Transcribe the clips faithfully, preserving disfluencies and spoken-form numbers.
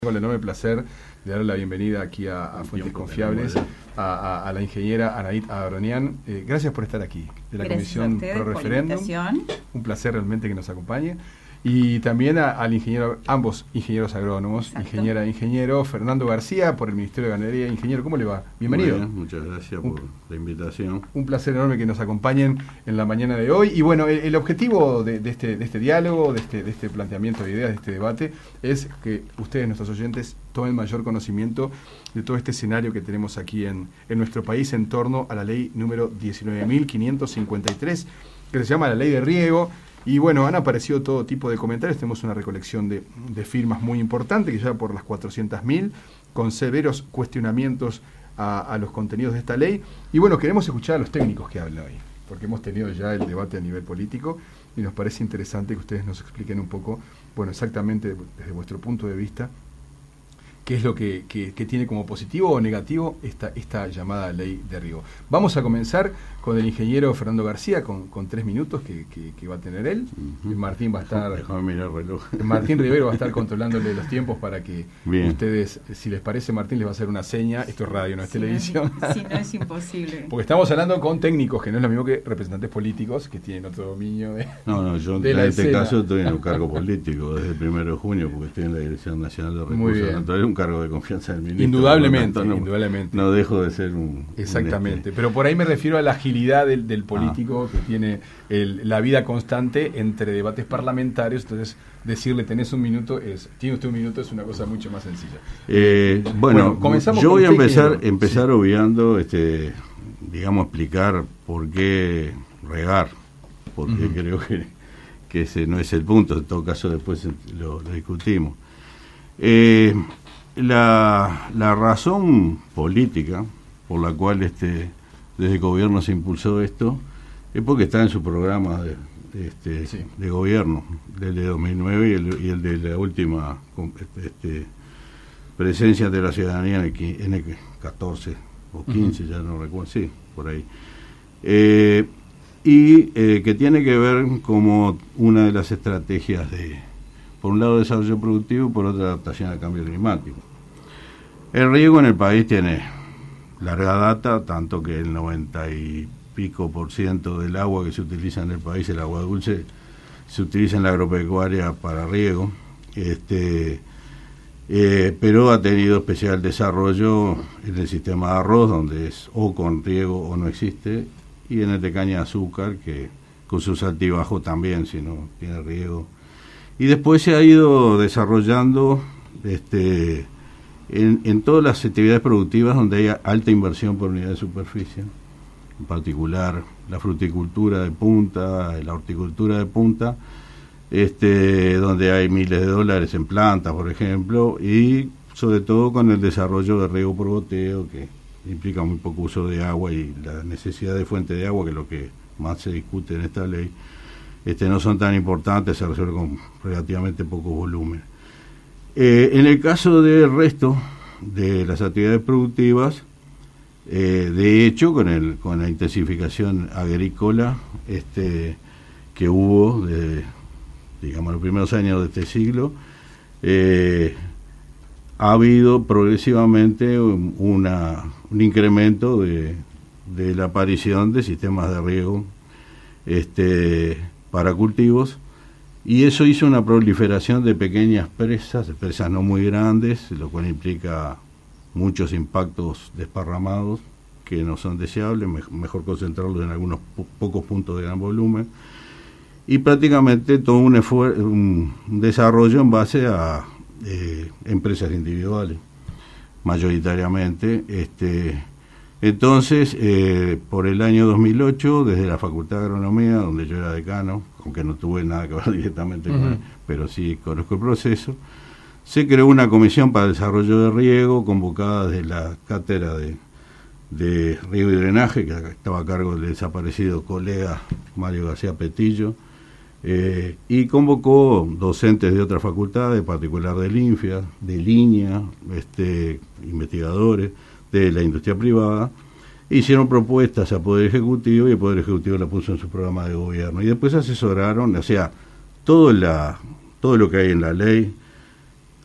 Tengo el enorme placer de darle la bienvenida aquí a, a Fuentes Confiables, a, a, a la ingeniera Anaid Abronian. Eh, gracias por estar aquí, de la gracias Comisión Pro Referéndum. Un placer realmente que nos acompañe. Y también a, al ingeniero, ambos ingenieros agrónomos, Exacto. ingeniera e ingeniero, Fernando García, por el Ministerio de Ganadería. Ingeniero, ¿cómo le va? Bienvenido. Bien, muchas gracias por un, la invitación. Un placer enorme que nos acompañen en la mañana de hoy. Y bueno, el, el objetivo de, de, este, de este diálogo, de este, de este planteamiento de ideas, de este debate, es que ustedes, nuestros oyentes, tomen mayor conocimiento de todo este escenario que tenemos aquí en, en nuestro país en torno a la ley número diecinueve mil quinientos cincuenta y tres, que se llama la Ley de Riego. Y bueno, han aparecido todo tipo de comentarios. Tenemos una recolección de, de firmas muy importante, que ya por las cuatrocientas mil, con severos cuestionamientos a, a los contenidos de esta ley. Y bueno, queremos escuchar a los técnicos que hablan hoy, porque hemos tenido ya el debate a nivel político y nos parece interesante que ustedes nos expliquen un poco, bueno, exactamente desde vuestro punto de vista, qué es lo que, que, que tiene como positivo o negativo esta, esta llamada ley de riego. Vamos a comenzar con el ingeniero Fernando García, con, con tres minutos que, que, que va a tener él. Uh-huh. Martín va a estar... Déjame mirar el reloj. Martín Rivero va a estar controlándole los tiempos para que Bien. ustedes, si les parece, Martín les va a hacer una seña. Esto es radio, no es sí, televisión. No es, sí, no es imposible. Porque estamos hablando con técnicos, que no es lo mismo que representantes políticos, que tienen otro dominio de No, no, yo de en la este escena. caso estoy en un cargo político desde el primero de junio, porque estoy en la Dirección Nacional de Recursos Naturales, un cargo de confianza del ministro. Indudablemente, tanto, no, indudablemente. No dejo de ser un... Exactamente, un este. pero por ahí me refiero a la agilidad del, del político ah. que tiene el, la vida constante entre debates parlamentarios. Entonces, decirle tenés un minuto, es tiene usted un minuto, es una cosa mucho más sencilla. Eh, bueno, bueno yo voy a empezar, empezar sí. obviando, este, digamos, explicar por qué regar, porque uh-huh. creo que, que ese no es el punto, en todo caso después lo, lo discutimos. Eh, La, la razón política por la cual este desde el gobierno se impulsó esto es porque está en su programa de, de, este, sí. de gobierno, del de dos mil nueve y el, y el de la última este, presencia de la ciudadanía en el, en el catorce o quince, uh-huh. ya no recuerdo, sí, por ahí. Eh, y eh, que tiene que ver como una de las estrategias de, por un lado, desarrollo productivo y por otra, adaptación al cambio climático. El riego en el país tiene larga data, tanto que el noventa y pico por ciento del agua que se utiliza en el país, el agua dulce, se utiliza en la agropecuaria para riego, este, eh, pero ha tenido especial desarrollo en el sistema de arroz, donde es o con riego o no existe, y en el de caña de azúcar, que con sus altibajos también, si no tiene riego. Y después se ha ido desarrollando este, en, en todas las actividades productivas donde hay alta inversión por unidad de superficie, en particular la fruticultura de punta, la horticultura de punta, este, donde hay miles de dólares en plantas, por ejemplo, y sobre todo con el desarrollo de riego por goteo, que implica muy poco uso de agua y la necesidad de fuente de agua, que es lo que más se discute en esta ley. Este, no son tan importantes, se resuelven con relativamente poco volumen. Eh, en el caso del resto de las actividades productivas, eh, de hecho, con el con la intensificación agrícola este, que hubo, de, digamos, los primeros años de este siglo, eh, ha habido progresivamente una, un incremento de, de la aparición de sistemas de riego este para cultivos, y eso hizo una proliferación de pequeñas presas, de presas no muy grandes, lo cual implica muchos impactos desparramados que no son deseables, me, mejor concentrarlos en algunos po- pocos puntos de gran volumen, y prácticamente todo un, esfuer- un desarrollo en base a eh, empresas individuales, mayoritariamente. Este, Entonces, eh, por el año dos mil ocho, desde la Facultad de Agronomía, donde yo era decano, aunque no tuve nada que ver directamente uh-huh. con él, pero sí conozco el proceso, se creó una comisión para el desarrollo de riego, convocada desde la cátedra de, de riego y drenaje, que estaba a cargo del desaparecido colega Mario García Petillo, eh, y convocó docentes de otras facultades, en particular del INFIA, de Línea, este, investigadores, de la industria privada, hicieron propuestas a Poder Ejecutivo y el Poder Ejecutivo la puso en su programa de gobierno. Y después asesoraron, o sea, todo, la, todo lo que hay en la ley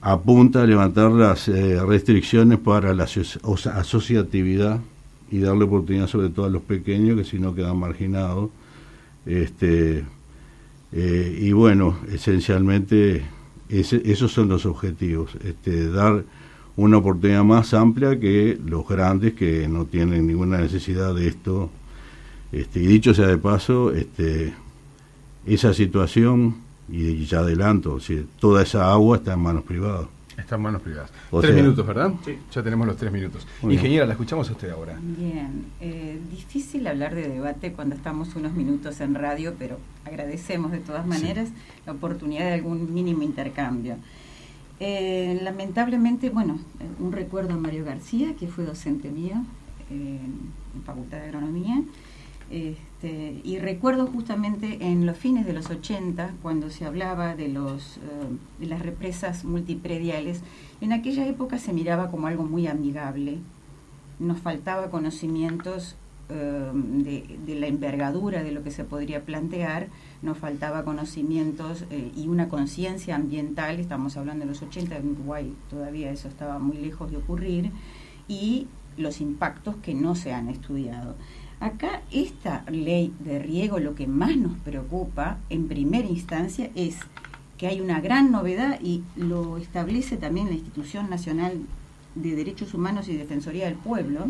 apunta a levantar las eh, restricciones para la aso- asociatividad y darle oportunidad sobre todo a los pequeños que si no quedan marginados. Este, eh, y bueno, esencialmente ese, esos son los objetivos, este, dar una oportunidad más amplia que los grandes que no tienen ninguna necesidad de esto. Este, y dicho sea de paso, este, esa situación, y ya adelanto, o sea, toda esa agua está en manos privadas. Está en manos privadas. O tres sea, minutos, ¿verdad? Sí. Ya tenemos los tres minutos. Muy Ingeniera, bien. La escuchamos a usted ahora. Bien, eh, difícil hablar de debate cuando estamos unos minutos en radio, pero agradecemos de todas maneras sí. la oportunidad de algún mínimo intercambio. Eh, lamentablemente, bueno, un recuerdo a Mario García, que fue docente mío eh, en Facultad de Agronomía. Este, y recuerdo justamente en los fines de los ochenta, cuando se hablaba de, los, uh, de las represas multiprediales, en aquella época se miraba como algo muy amigable. Nos faltaba conocimientos uh, de, de la envergadura de lo que se podría plantear, nos faltaba conocimientos eh, y una conciencia ambiental. Estamos hablando de los ochenta, en Uruguay todavía eso estaba muy lejos de ocurrir, y los impactos que no se han estudiado. Acá esta ley de riego, lo que más nos preocupa en primera instancia es que hay una gran novedad, y lo establece también la Institución Nacional de Derechos Humanos y Defensoría del Pueblo,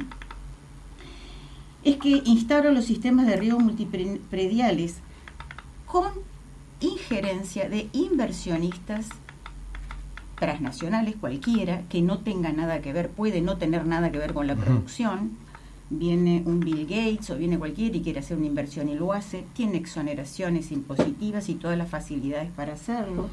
es que instaura los sistemas de riego multiprediales con injerencia de inversionistas transnacionales cualquiera, que no tenga nada que ver, puede no tener nada que ver con la uh-huh. producción. Viene un Bill Gates o viene cualquiera y quiere hacer una inversión y lo hace, tiene exoneraciones impositivas y todas las facilidades para hacerlo,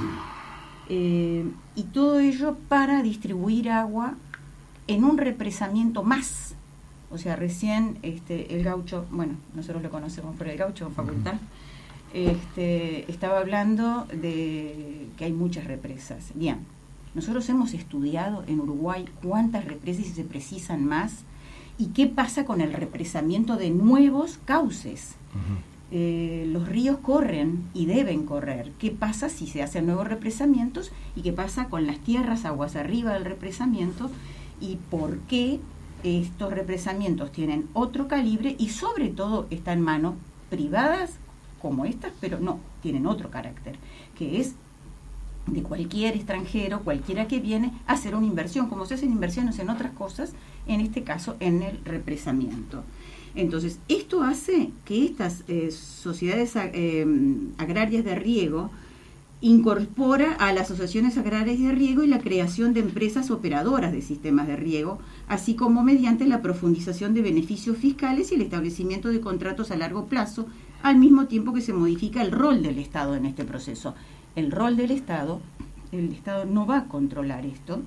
eh, y todo ello para distribuir agua en un represamiento más. O sea, recién este, el Gaucho, bueno, nosotros lo conocemos por el Gaucho en facultad, este, estaba hablando de que hay muchas represas. Bien, nosotros hemos estudiado en Uruguay cuántas represas se precisan más. ¿Y qué pasa con el represamiento de nuevos cauces? Uh-huh. Eh, los ríos corren y deben correr. ¿Qué pasa si se hacen nuevos represamientos? ¿Y qué pasa con las tierras aguas arriba del represamiento? ¿Y por qué estos represamientos tienen otro calibre y sobre todo están en manos privadas como estas, pero no, tienen otro carácter, que es de cualquier extranjero, cualquiera que viene a hacer una inversión, como se hacen inversiones en otras cosas, en este caso en el represamiento. Entonces, esto hace que estas eh, sociedades eh, agrarias de riego incorpora a las asociaciones agrarias de riego y la creación de empresas operadoras de sistemas de riego, así como mediante la profundización de beneficios fiscales y el establecimiento de contratos a largo plazo, al mismo tiempo que se modifica el rol del Estado en este proceso. El rol del Estado, el Estado no va a controlar esto.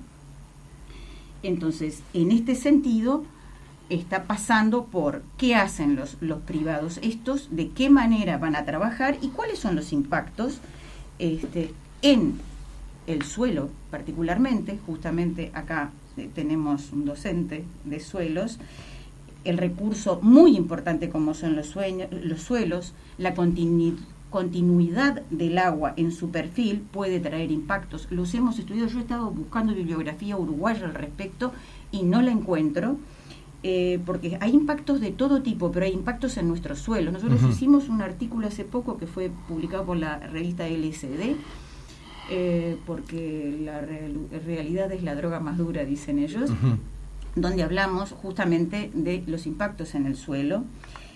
Entonces, en este sentido, está pasando por qué hacen los, los privados estos, de qué manera van a trabajar y cuáles son los impactos este, en el suelo particularmente. Justamente acá eh, tenemos un docente de suelos, el recurso muy importante como son los, sueños, los suelos, la continuidad continuidad del agua en su perfil puede traer impactos. Los hemos estudiado, yo he estado buscando bibliografía uruguaya al respecto y no la encuentro, eh, porque hay impactos de todo tipo, pero hay impactos en nuestros suelos. Nosotros uh-huh. hicimos un artículo hace poco que fue publicado por la revista L S D, eh, porque la real, realidad es la droga más dura, dicen ellos, uh-huh. donde hablamos justamente de los impactos en el suelo.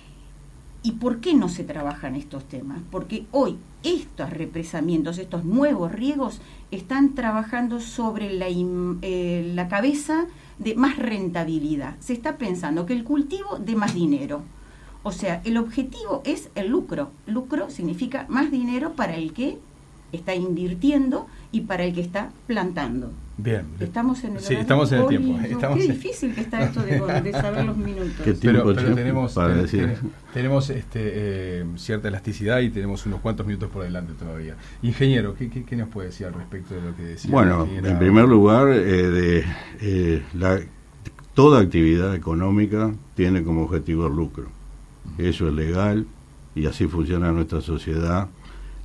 ¿Y por qué no se trabajan estos temas? Porque hoy estos represamientos, estos nuevos riegos, están trabajando sobre la, eh, la cabeza de más rentabilidad. Se está pensando que el cultivo dé más dinero. O sea, el objetivo es el lucro. Lucro significa más dinero para el que está invirtiendo y para el que está plantando. Bien. Estamos en el, sí, estamos en el tiempo. No, estamos qué en... difícil que está esto de, de saber los minutos. ¿Qué tiempo pero, pero tenemos, para ten, decir? ten, tenemos este, eh, cierta elasticidad y tenemos unos cuantos minutos por delante todavía. Ingeniero, ¿qué, qué, qué nos puede decir al respecto de lo que decía? Bueno, en primer lugar, eh, de eh, la, toda actividad económica tiene como objetivo el lucro. Uh-huh. Eso es legal y así funciona nuestra sociedad.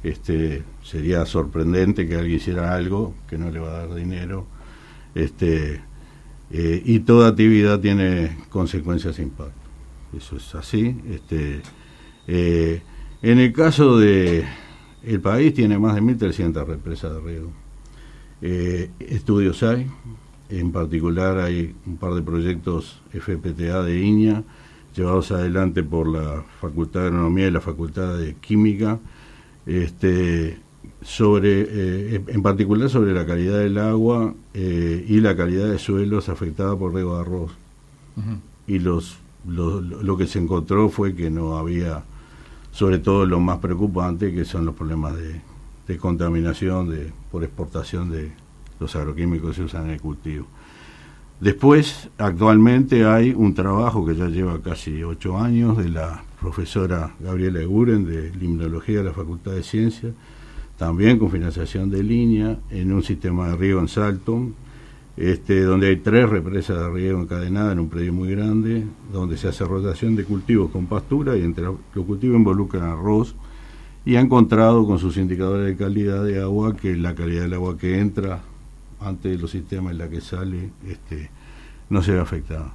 este, sería sorprendente que alguien hiciera algo que no le va a dar dinero, este, eh, y toda actividad tiene consecuencias e impacto. Eso es así. Este, eh, en el caso de el país tiene más de mil trescientas represas de riego. Eh, estudios hay, en particular hay un par de proyectos F P T A de Iña, llevados adelante por la Facultad de Agronomía y la Facultad de Química, este, sobre, eh, en particular sobre la calidad del agua eh, y la calidad de suelos afectada por riego de arroz. Uh-huh. Y los, lo, lo que se encontró fue que no había, sobre todo lo más preocupante, que son los problemas de, de contaminación de, por exportación de los agroquímicos que se usan en el cultivo. Después, actualmente hay un trabajo que ya lleva casi ocho años de la profesora Gabriela Eguren de Limnología de la Facultad de Ciencias, también con financiación de línea, en un sistema de riego en Salto, este, donde hay tres represas de riego encadenadas en un predio muy grande, donde se hace rotación de cultivos con pastura y entre los cultivos involucran arroz, y ha encontrado con sus indicadores de calidad de agua que la calidad del agua que entra antes de los sistemas y la que sale este, no se ve afectada,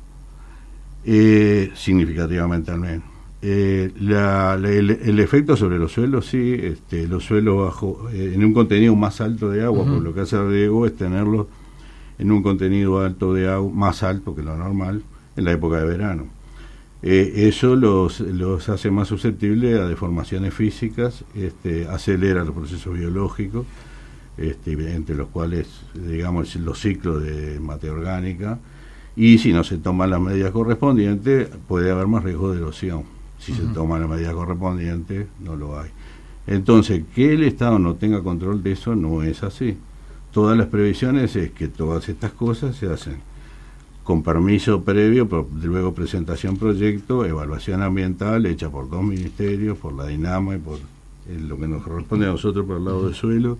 eh, significativamente al menos. Eh, la, la, el, el efecto sobre los suelos, sí, este, los suelos bajo, eh, en un contenido más alto de agua, uh-huh. Por lo que hace el riego es tenerlos en un contenido alto de agua, más alto que lo normal, en la época de verano. Eh, eso los, los hace más susceptibles a deformaciones físicas, este, acelera los procesos biológicos, este, entre los cuales, digamos, los ciclos de materia orgánica, y si no se toman las medidas correspondientes, puede haber más riesgo de erosión. Si uh-huh. se toman las medidas correspondientes, no lo hay. Entonces, que el Estado no tenga control de eso no es así. Todas las previsiones es que todas estas cosas se hacen con permiso previo, luego presentación proyecto, evaluación ambiental hecha por dos ministerios, por la DINAMA y por eh, lo que nos corresponde a nosotros por el lado del suelo,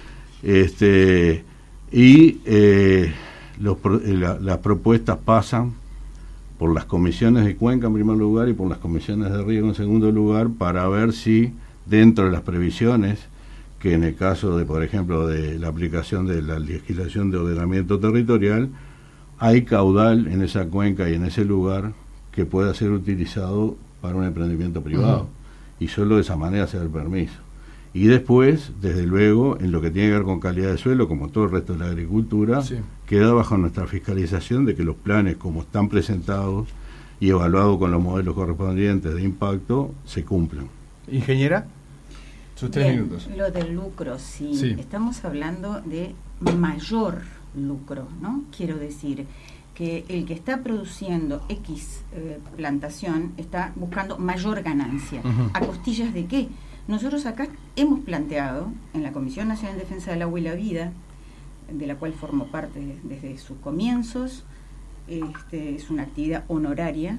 este y eh, los, la, las propuestas pasan por las comisiones de cuenca en primer lugar y por las comisiones de riego en segundo lugar, para ver si dentro de las previsiones, que en el caso de, por ejemplo, de la aplicación de la legislación de ordenamiento territorial, hay caudal en esa cuenca y en ese lugar que pueda ser utilizado para un emprendimiento privado, uh-huh. y solo de esa manera se da el permiso. Y después, desde luego, en lo que tiene que ver con calidad de suelo, como todo el resto de la agricultura, sí. queda bajo nuestra fiscalización de que los planes, como están presentados y evaluados con los modelos correspondientes de impacto, se cumplan. Ingeniera, sus tres Bien, minutos. Lo del lucro, sí. sí. Estamos hablando de mayor lucro, ¿no? Quiero decir que el que está produciendo X eh, plantación está buscando mayor ganancia. Uh-huh. ¿A costillas de qué? Nosotros acá hemos planteado en la Comisión Nacional de Defensa del Agua y la Vida, de la cual formo parte desde sus comienzos, este, es una actividad honoraria,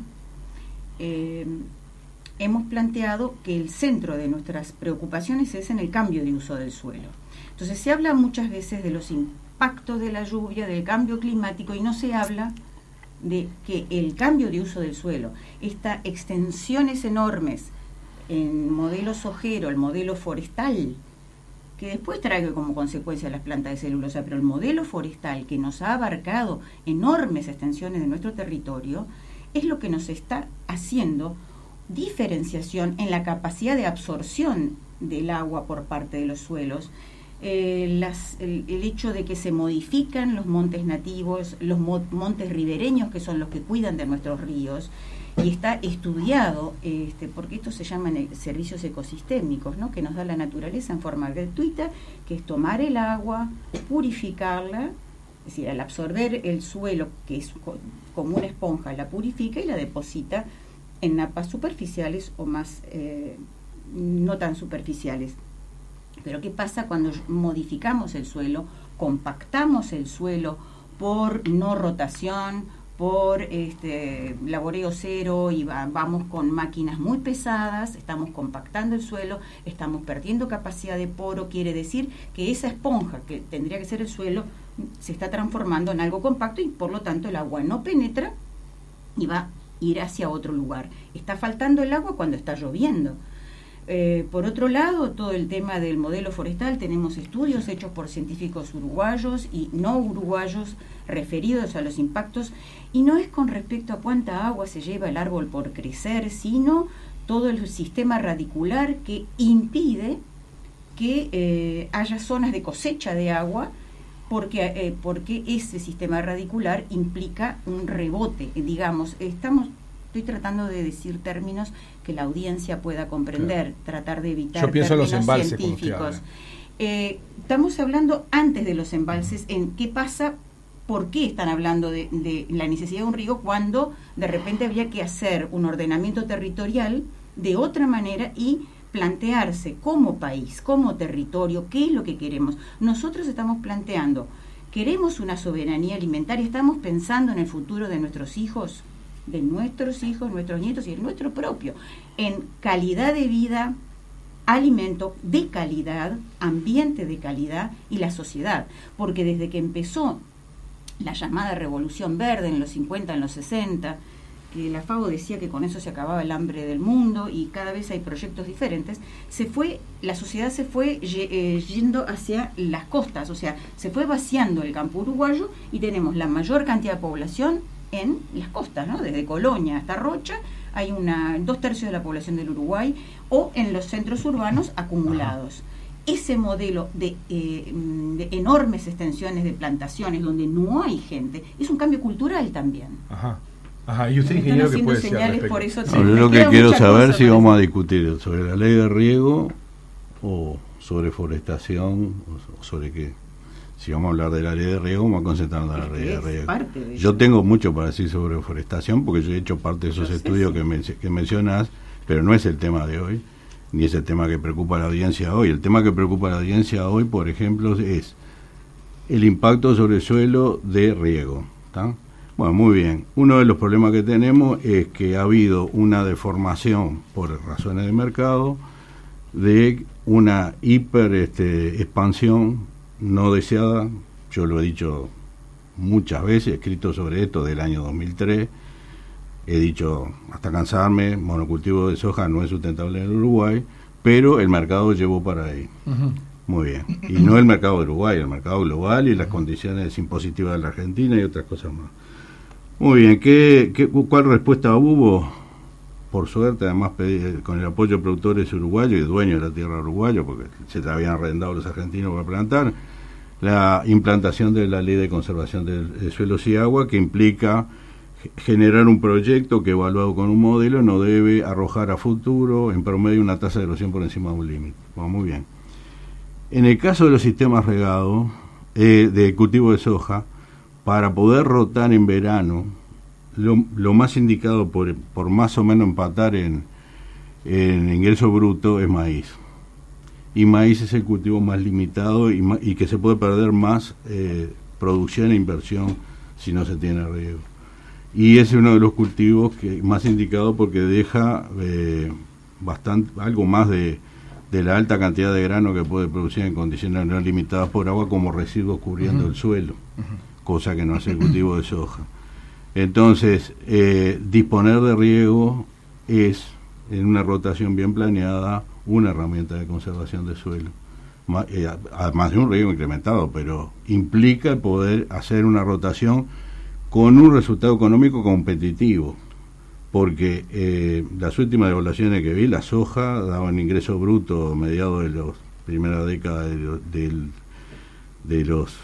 eh, hemos planteado que el centro de nuestras preocupaciones es en el cambio de uso del suelo. Entonces se habla muchas veces de los impactos de la lluvia, del cambio climático, y no se habla de que el cambio de uso del suelo, estas extensiones enormes en modelo sojero, el modelo forestal, que después trae como consecuencia las plantas de celulosa, pero el modelo forestal que nos ha abarcado enormes extensiones de nuestro territorio, es lo que nos está haciendo diferenciación en la capacidad de absorción del agua por parte de los suelos, eh, las, el, el hecho de que se modifican los montes nativos, los mo- montes ribereños, que son los que cuidan de nuestros ríos, y está estudiado, este, porque estos se llaman servicios ecosistémicos, ¿no?, que nos da la naturaleza en forma gratuita, que es tomar el agua, purificarla, es decir, al absorber el suelo, que es co- como una esponja, la purifica y la deposita en napas superficiales o más eh, no tan superficiales. Pero ¿qué pasa cuando modificamos el suelo, compactamos el suelo por no rotación, por este laboreo cero, y va, vamos con máquinas muy pesadas, estamos compactando el suelo, estamos perdiendo capacidad de poro? Quiere decir que esa esponja que tendría que ser el suelo se está transformando en algo compacto y por lo tanto el agua no penetra y va a ir hacia otro lugar. Está faltando el agua cuando está lloviendo. Eh, por otro lado, todo el tema del modelo forestal, tenemos estudios hechos por científicos uruguayos y no uruguayos referidos a los impactos, y no es con respecto a cuánta agua se lleva el árbol por crecer, sino todo el sistema radicular que impide que eh, haya zonas de cosecha de agua, porque, eh, porque ese sistema radicular implica un rebote, digamos, estamos... Estoy tratando de decir términos que la audiencia pueda comprender, claro. Tratar de evitar Yo pienso términos en los embalses, científicos. Eh, estamos hablando antes de los embalses, en qué pasa, por qué están hablando de, de la necesidad de un río cuando de repente habría que hacer un ordenamiento territorial de otra manera y plantearse como país, como territorio, qué es lo que queremos. Nosotros estamos planteando, queremos una soberanía alimentaria, estamos pensando en el futuro de nuestros hijos, de nuestros hijos, nuestros nietos y el nuestro propio, en calidad de vida, alimento de calidad, ambiente de calidad y la sociedad, porque desde que empezó la llamada Revolución Verde en los cincuenta, en los sesenta, que la FAO decía que con eso se acababa el hambre del mundo y cada vez hay proyectos diferentes, se fue, la sociedad se fue eh, yendo hacia las costas, o sea, se fue vaciando el campo uruguayo y tenemos la mayor cantidad de población en las costas, ¿no? Desde Colonia hasta Rocha hay una dos tercios de la población del Uruguay, o en los centros urbanos acumulados. Ajá. Ese modelo de, eh, de enormes extensiones de plantaciones donde no hay gente es un cambio cultural también. Ajá. Ajá. Y usted, ingeniero, ¿qué puede decir? Por eso, no, sí, yo lo que quiero saber si vamos a discutir sobre la ley de riego o sobre forestación o sobre qué. Si vamos a hablar de la ley de riego, vamos a concentrarnos en la ley de riego. De yo tengo mucho para decir sobre forestación, porque yo he hecho parte de esos yo estudios sé, sí. que, men que mencionas, pero no es el tema de hoy, ni es el tema que preocupa a la audiencia hoy. El tema que preocupa a la audiencia hoy, por ejemplo, es el impacto sobre el suelo de riego. ¿Tá? Bueno, muy bien. Uno de los problemas que tenemos es que ha habido una deformación por razones de mercado, de una hiper este, expansión no deseada. Yo lo he dicho muchas veces, he escrito sobre esto del año dos mil tres, he dicho hasta cansarme, monocultivo de soja no es sustentable en el Uruguay, pero el mercado llevó para ahí. Uh-huh. Muy bien. Y no el mercado de Uruguay, el mercado global y las condiciones impositivas de la Argentina y otras cosas más. Muy bien, ¿qué, qué, ¿cuál respuesta hubo? Por suerte, además, pedí, con el apoyo de productores uruguayos y dueños de la tierra uruguaya, porque se te habían arrendado los argentinos para plantar, la implantación de la ley de conservación de, de suelos y agua, que implica generar un proyecto que, evaluado con un modelo, no debe arrojar a futuro en promedio una tasa de erosión por encima de un límite. Bueno, muy bien. En el caso de los sistemas regados, eh, de cultivo de soja, para poder rotar en verano, Lo, lo más indicado por, por más o menos empatar en, en ingreso bruto es maíz. Y maíz es el cultivo más limitado y, y que se puede perder más eh, producción e inversión si no se tiene riego. Y ese es uno de los cultivos que más indicado porque deja eh, bastante algo más de, de la alta cantidad de grano que puede producir en condiciones no limitadas por agua como residuos cubriendo uh-huh. el suelo, uh-huh. cosa que no hace el cultivo de soja. Entonces, eh, disponer de riego es, en una rotación bien planeada, una herramienta de conservación de suelo. Ma, eh, además de un riego incrementado, pero implica el poder hacer una rotación con un resultado económico competitivo, porque eh, las últimas evaluaciones que vi, la soja daba un ingreso bruto a mediados de la primera década de, de, de los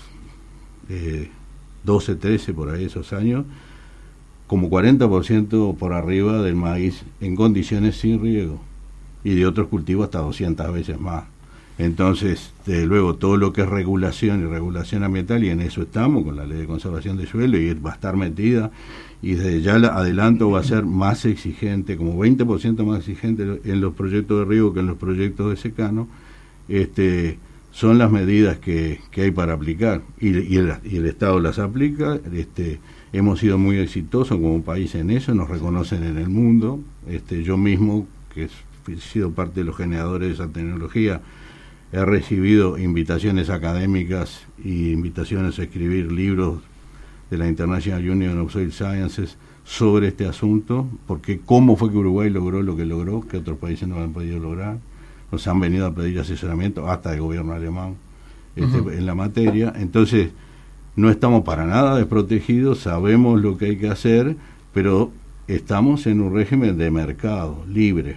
eh, doce, trece, por ahí esos años, como cuarenta por ciento por arriba del maíz en condiciones sin riego, y de otros cultivos hasta doscientas veces más. Entonces, desde luego, todo lo que es regulación y regulación ambiental, y en eso estamos con la ley de conservación de suelo, y va a estar metida, y desde ya adelanto va a ser más exigente, como veinte por ciento más exigente en los proyectos de riego que en los proyectos de secano. Este, son las medidas que, que hay para aplicar, y, y, el, y el Estado las aplica. Este, hemos sido muy exitosos como país en eso, nos reconocen en el mundo. Este, yo mismo, que he sido parte de los generadores de esa tecnología, he recibido invitaciones académicas y invitaciones a escribir libros de la International Union of Soil Sciences sobre este asunto, porque cómo fue que Uruguay logró lo que logró, que otros países no han podido lograr. nos han venido a pedir asesoramiento, hasta el gobierno alemán, este, uh-huh. en la materia. Entonces, no estamos para nada desprotegidos, sabemos lo que hay que hacer, pero estamos en un régimen de mercado libre.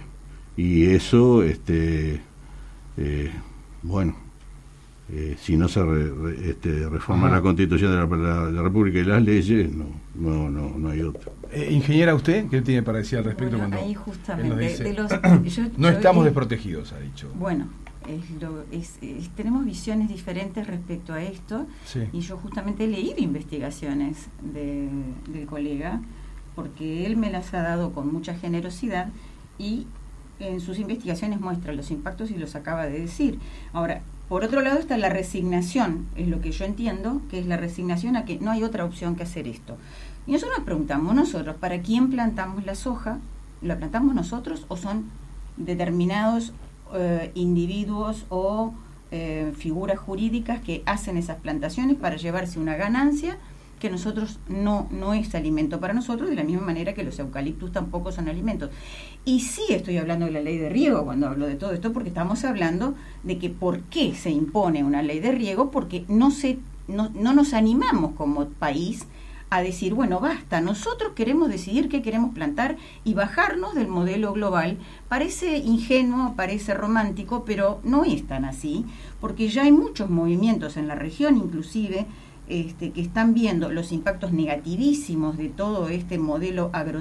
Y eso, este eh, bueno, eh, si no se re, re, este, reforma Ajá. la Constitución de la, la, la República y las leyes, no no no, no hay otro. Eh, ingeniera, ¿usted qué tiene para decir al respecto? Bueno, cuando ahí justamente dice, de los, yo, no yo, estamos eh, desprotegidos, ha dicho. Bueno, es lo, es, es, tenemos visiones diferentes respecto a esto, sí. y yo justamente he leído investigaciones de, del colega, porque él me las ha dado con mucha generosidad, y en sus investigaciones muestra los impactos y los acaba de decir. Ahora, por otro lado está la resignación, es lo que yo entiendo, que es la resignación a que no hay otra opción que hacer esto. Y nosotros nos preguntamos, nosotros, ¿para quién plantamos la soja? ¿La plantamos nosotros o son determinados eh, individuos o eh, figuras jurídicas que hacen esas plantaciones para llevarse una ganancia que nosotros no, no es alimento para nosotros, de la misma manera que los eucaliptus tampoco son alimentos? Y sí estoy hablando de la ley de riego cuando hablo de todo esto, porque estamos hablando de que por qué se impone una ley de riego, porque no, se, no, no nos animamos como país a decir, bueno, basta, nosotros queremos decidir qué queremos plantar y bajarnos del modelo global. Parece ingenuo, parece romántico, pero no es tan así, porque ya hay muchos movimientos en la región, inclusive, Este, que están viendo los impactos negativísimos de todo este modelo agro,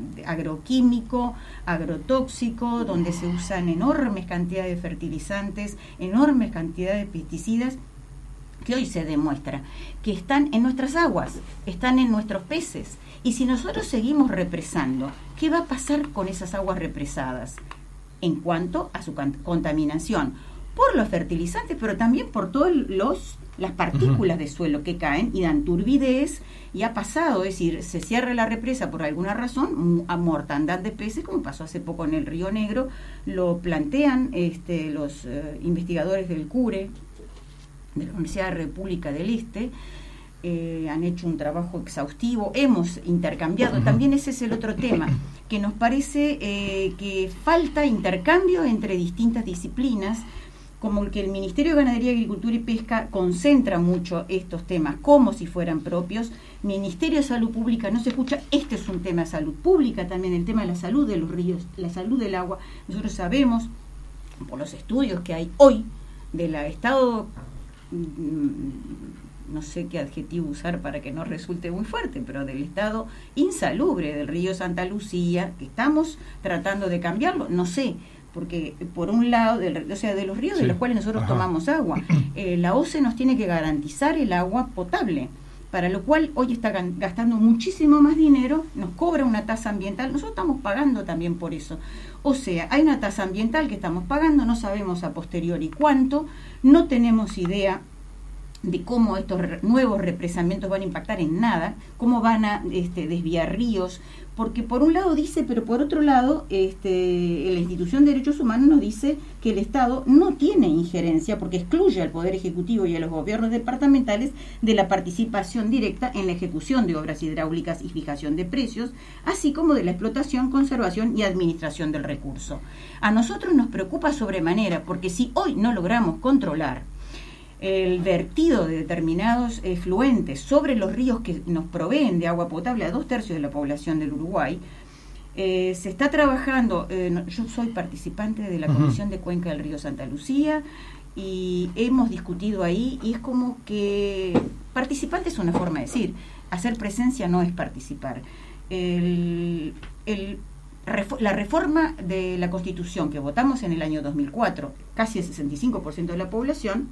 agroquímico, agrotóxico, donde se usan enormes cantidades de fertilizantes, enormes cantidades de pesticidas, que hoy se demuestra que están en nuestras aguas, están en nuestros peces. Y si nosotros seguimos represando, ¿qué va a pasar con esas aguas represadas en cuanto a su contaminación? Por los fertilizantes, pero también por todos los las partículas de suelo que caen y dan turbidez, y ha pasado, es decir, se cierra la represa por alguna razón, a mortandad de peces, como pasó hace poco en el Río Negro, lo plantean este, los eh, investigadores del CURE, de la Universidad de República del Este, eh, han hecho un trabajo exhaustivo, hemos intercambiado, también ese es el otro tema, que nos parece eh, que falta intercambio entre distintas disciplinas, como que el Ministerio de Ganadería, Agricultura y Pesca concentra mucho estos temas como si fueran propios. Ministerio de Salud Pública no se escucha, este es un tema de salud pública también, el tema de la salud de los ríos, la salud del agua. Nosotros sabemos, por los estudios que hay hoy, del estado, no sé qué adjetivo usar para que no resulte muy fuerte, pero del estado insalubre del río Santa Lucía, que estamos tratando de cambiarlo, no sé, porque por un lado, del, o sea, de los ríos sí. de los cuales nosotros Ajá. tomamos agua, eh, la O C E nos tiene que garantizar el agua potable, para lo cual hoy está gastando muchísimo más dinero, nos cobra una tasa ambiental, nosotros estamos pagando también por eso. O sea, hay una tasa ambiental que estamos pagando, no sabemos a posteriori cuánto, no tenemos idea de cómo estos re- nuevos represamientos van a impactar en nada, cómo van a este, desviar ríos, porque por un lado dice, pero por otro lado, este, la Institución de Derechos Humanos nos dice que el Estado no tiene injerencia porque excluye al Poder Ejecutivo y a los gobiernos departamentales de la participación directa en la ejecución de obras hidráulicas y fijación de precios, así como de la explotación, conservación y administración del recurso. A nosotros nos preocupa sobremanera porque si hoy no logramos controlar el vertido de determinados efluentes sobre los ríos que nos proveen de agua potable a dos tercios de la población del Uruguay, eh, se está trabajando, eh, no, yo soy participante de la Comisión de Cuenca del Río Santa Lucía y hemos discutido ahí, y es como que participante es una forma de decir, hacer presencia no es participar. El, el, la reforma de la Constitución que votamos en el año dos mil cuatro, casi el sesenta y cinco por ciento de la población,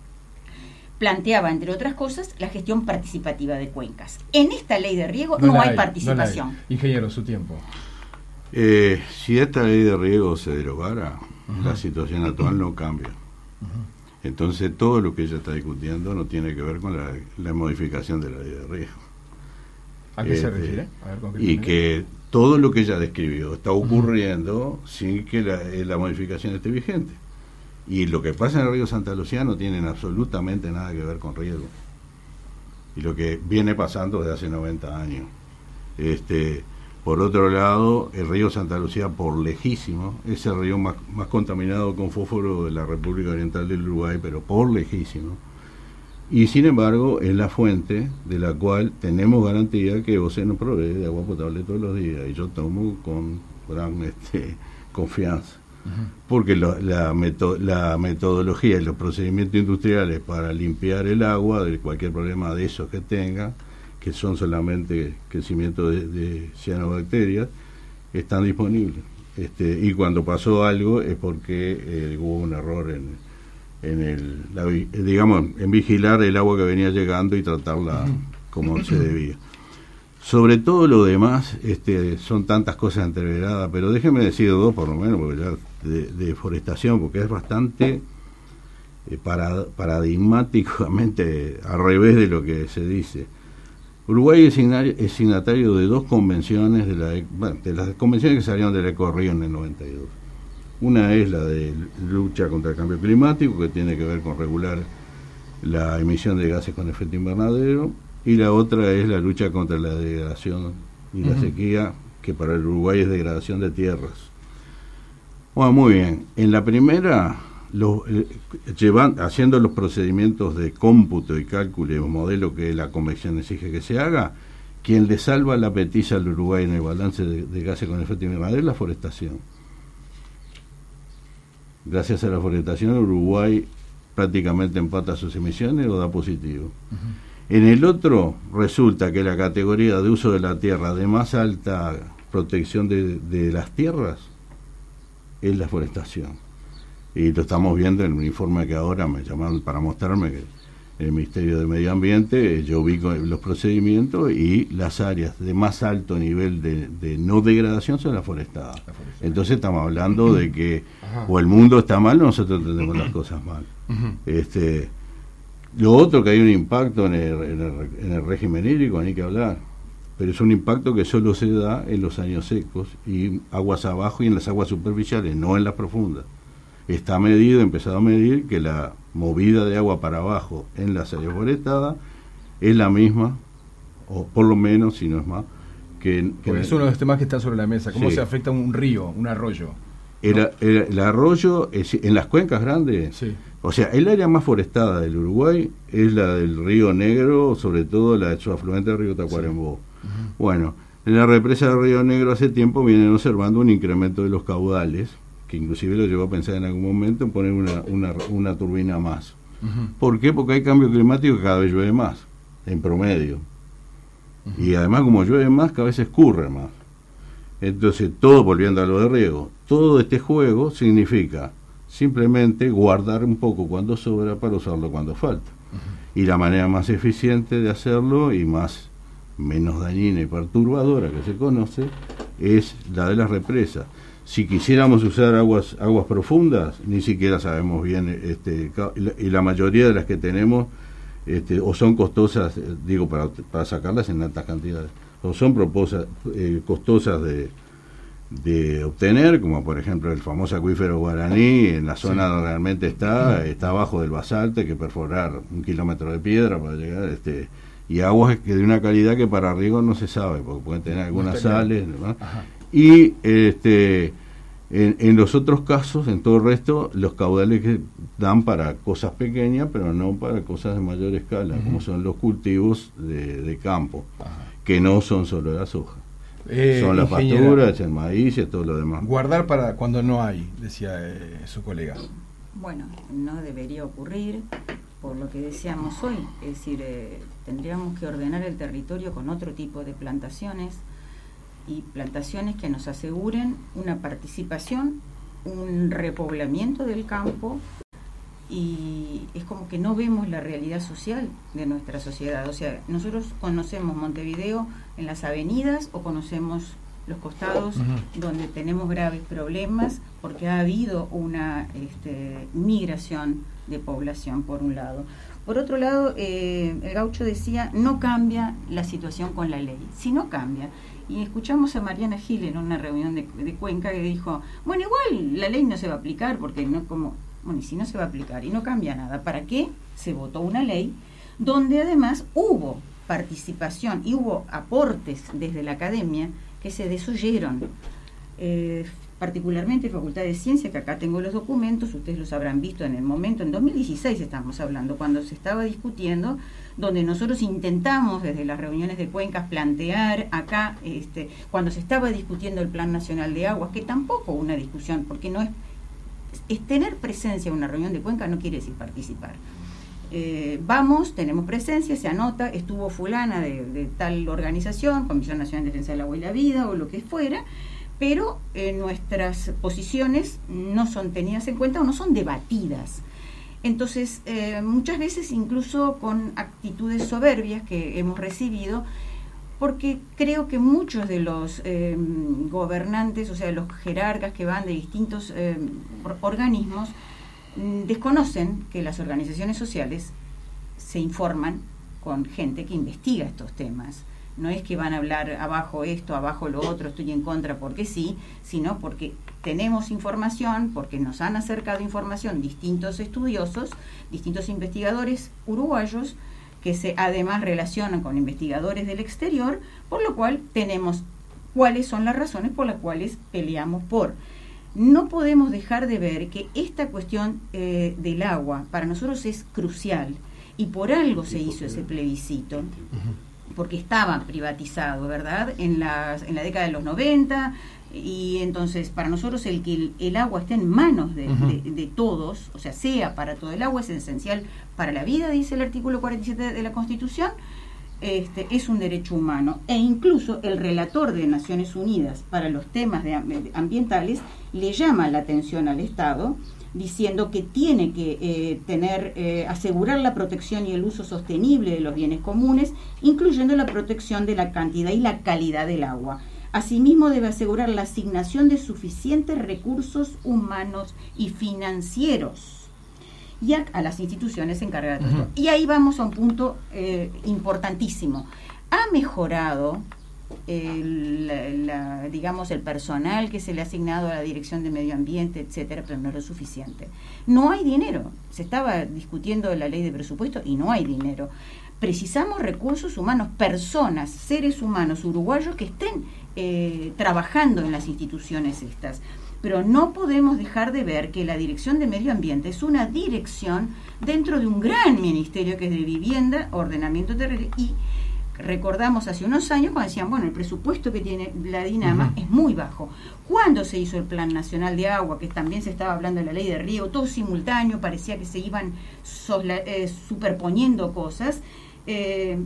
planteaba, entre otras cosas, la gestión participativa de cuencas. En esta ley de riego no, no hay, hay participación. No hay. Ingeniero, su tiempo. Eh, si esta ley de riego se derogara, uh-huh. la situación actual no cambia. Uh-huh. Entonces, todo lo que ella está discutiendo no tiene que ver con la, la modificación de la ley de riego. ¿A qué eh, se refiere? A ver, ¿con qué y que todo lo que ella describió está ocurriendo uh-huh. sin que la, la modificación esté vigente. Y lo que pasa en el río Santa Lucía no tiene absolutamente nada que ver con riego. Y lo que viene pasando desde hace noventa años. Este, Por otro lado, el río Santa Lucía, por lejísimo, es el río más, más contaminado con fósforo de la República Oriental del Uruguay, pero por lejísimo. Y sin embargo, es la fuente de la cual tenemos garantía que O C E nos provee de agua potable todos los días, y yo tomo con gran este, confianza. Uh-huh. Porque lo, la, meto, la metodología y los procedimientos industriales para limpiar el agua de cualquier problema de esos que tenga, que son solamente crecimiento de, de cianobacterias, están disponibles. Este, y cuando pasó algo es porque eh, hubo un error en, en el, la, digamos, en vigilar el agua que venía llegando y tratarla como se debía. Sobre todo lo demás, este, son tantas cosas entreveradas, pero déjenme decir dos por lo menos, porque ya de, de deforestación, porque es bastante eh, para, paradigmáticamente al revés de lo que se dice. Uruguay es signatario de dos convenciones, de, la, bueno, de las convenciones que salieron del Ecorrío en el noventa y dos. Una es la de lucha contra el cambio climático, que tiene que ver con regular la emisión de gases con efecto invernadero, y la otra es la lucha contra la degradación y la uh-huh. sequía, que para el Uruguay es degradación de tierras. Bueno, muy bien. En la primera, los, eh, llevan, haciendo los procedimientos de cómputo y cálculo y modelo que la Convención exige que se haga, quien le salva la petiza al Uruguay en el balance de, de gases con efecto invernadero es la forestación. Gracias a la forestación, Uruguay prácticamente empata sus emisiones o da positivo. Uh-huh. En el otro, resulta que la categoría de uso de la tierra de más alta protección de, de las tierras es la forestación. Y lo estamos viendo en un informe que ahora me llamaron para mostrarme que el Ministerio de Medio Ambiente, yo vi los procedimientos y las áreas de más alto nivel de, de no degradación son las forestadas. La Entonces estamos hablando de que Ajá. o el mundo está mal o nosotros tenemos las cosas mal. Uh-huh. Este, lo otro, que hay un impacto en el, en el, en el régimen hídrico, ni que hablar, pero es un impacto que solo se da en los años secos y aguas abajo y en las aguas superficiales, no en las profundas. Está medido, empezado a medir que la movida de agua para abajo en las áreas forestadas es la misma, o por lo menos, si no es más, que... que es uno de los temas que está sobre la mesa. ¿Cómo sí. se afecta un río, un arroyo? El, ¿no? el, el arroyo, es, en las cuencas grandes, sí. o sea, el área más forestada del Uruguay es la del Río Negro, sobre todo la de su afluente del río Tacuarembó. Sí. Uh-huh. Bueno, en la represa del Río Negro hace tiempo vienen observando un incremento de los caudales, que inclusive lo llevó a pensar en algún momento en poner una, una, una turbina más. Uh-huh. ¿Por qué? Porque hay cambio climático y cada vez llueve más, en promedio. Uh-huh. Y además, como llueve más, cada vez escurre más. Entonces, todo, volviendo a lo de riego, todo este juego significa simplemente guardar un poco cuando sobra para usarlo cuando falta. Uh-huh. Y la manera más eficiente de hacerlo y más menos dañina y perturbadora que se conoce es la de las represas. Si quisiéramos usar aguas aguas profundas, ni siquiera sabemos bien, este, y la mayoría de las que tenemos este, o son costosas, digo, para, para sacarlas en altas cantidades, o son proposas, eh, costosas de, de obtener, como por ejemplo el famoso acuífero Guaraní, en la zona sí. donde realmente está, está abajo del basalte, hay que perforar un kilómetro de piedra para llegar, este, y aguas que de una calidad que para riego no se sabe, porque pueden tener algunas sales, ¿no? Y este en, en los otros casos, en todo el resto, los caudales que dan para cosas pequeñas, pero no para cosas de mayor escala, uh-huh. como son los cultivos de, de campo, uh-huh. que no son solo la soja. Eh, son las pasturas, el maíz y todo lo demás. Guardar para cuando no hay, decía eh, su colega. Bueno, no debería ocurrir por lo que decíamos hoy, es decir, eh, tendríamos que ordenar el territorio con otro tipo de plantaciones, y plantaciones que nos aseguren una participación, un repoblamiento del campo, y es como que no vemos la realidad social de nuestra sociedad. O sea, nosotros conocemos Montevideo en las avenidas o conocemos los costados uh-huh. donde tenemos graves problemas porque ha habido una este, migración de población, por un lado. Por otro lado, eh, el gaucho decía, no cambia la situación con la ley. Si no cambia, y escuchamos a Mariana Gil en una reunión de, de Cuenca que dijo, bueno, igual la ley no se va a aplicar, porque no como, bueno, y si no se va a aplicar y no cambia nada, ¿para qué se votó una ley donde además hubo participación y hubo aportes desde la academia que se desoyeron. Eh, particularmente Facultad de Ciencias, que acá tengo los documentos, ustedes los habrán visto en el momento, en dos mil dieciséis estamos hablando, cuando se estaba discutiendo, donde nosotros intentamos desde las reuniones de cuencas plantear acá, este, cuando se estaba discutiendo el Plan Nacional de Aguas, que tampoco una discusión, porque no es, es tener presencia en una reunión de cuenca no quiere decir participar. Eh, vamos, tenemos presencia, se anota, estuvo fulana de, de tal organización, Comisión Nacional de Defensa del Agua y la Vida, o lo que fuera, pero eh, nuestras posiciones no son tenidas en cuenta o no son debatidas. Entonces, eh, muchas veces incluso con actitudes soberbias que hemos recibido, porque creo que muchos de los eh, gobernantes, o sea, los jerarcas que van de distintos eh, organismos, desconocen que las organizaciones sociales se informan con gente que investiga estos temas. No es que van a hablar abajo esto, abajo lo otro, estoy en contra porque sí, sino porque tenemos información, porque nos han acercado información distintos estudiosos, distintos investigadores uruguayos, que se además relacionan con investigadores del exterior, por lo cual tenemos cuáles son las razones por las cuales peleamos por. No podemos dejar de ver que esta cuestión eh, del agua para nosotros es crucial, y por algo se hizo ese plebiscito, porque estaba privatizado, ¿verdad?, en, las, en la década de los noventa, y entonces para nosotros el que el, el agua esté en manos de, uh-huh. de, de todos, o sea, sea para todo, el agua es esencial para la vida, dice el artículo cuarenta y siete de la Constitución, este, es un derecho humano, e incluso el relator de Naciones Unidas para los temas de, de, ambientales le llama la atención al Estado, diciendo que tiene que eh, tener, eh, asegurar la protección y el uso sostenible de los bienes comunes, incluyendo la protección de la cantidad y la calidad del agua. Asimismo, debe asegurar la asignación de suficientes recursos humanos y financieros y a, a las instituciones encargadas de esto. Y ahí vamos a un punto eh, importantísimo. Ha mejorado El, la, la, digamos el personal que se le ha asignado a la Dirección de Medio Ambiente, etcétera, pero no es lo suficiente. No hay dinero. Se estaba discutiendo la ley de presupuesto y no hay dinero. Precisamos recursos humanos, personas, seres humanos uruguayos que estén eh, trabajando en las instituciones estas. Pero no podemos dejar de ver que la Dirección de Medio Ambiente es una dirección dentro de un gran ministerio que es de Vivienda, Ordenamiento Territorial, y recordamos hace unos años cuando decían, bueno, el presupuesto que tiene la Dinama uh-huh. es muy bajo. Cuando se hizo el Plan Nacional de Agua, que también se estaba hablando de la ley de riego, todo simultáneo, parecía que se iban sosla, eh, superponiendo cosas, eh,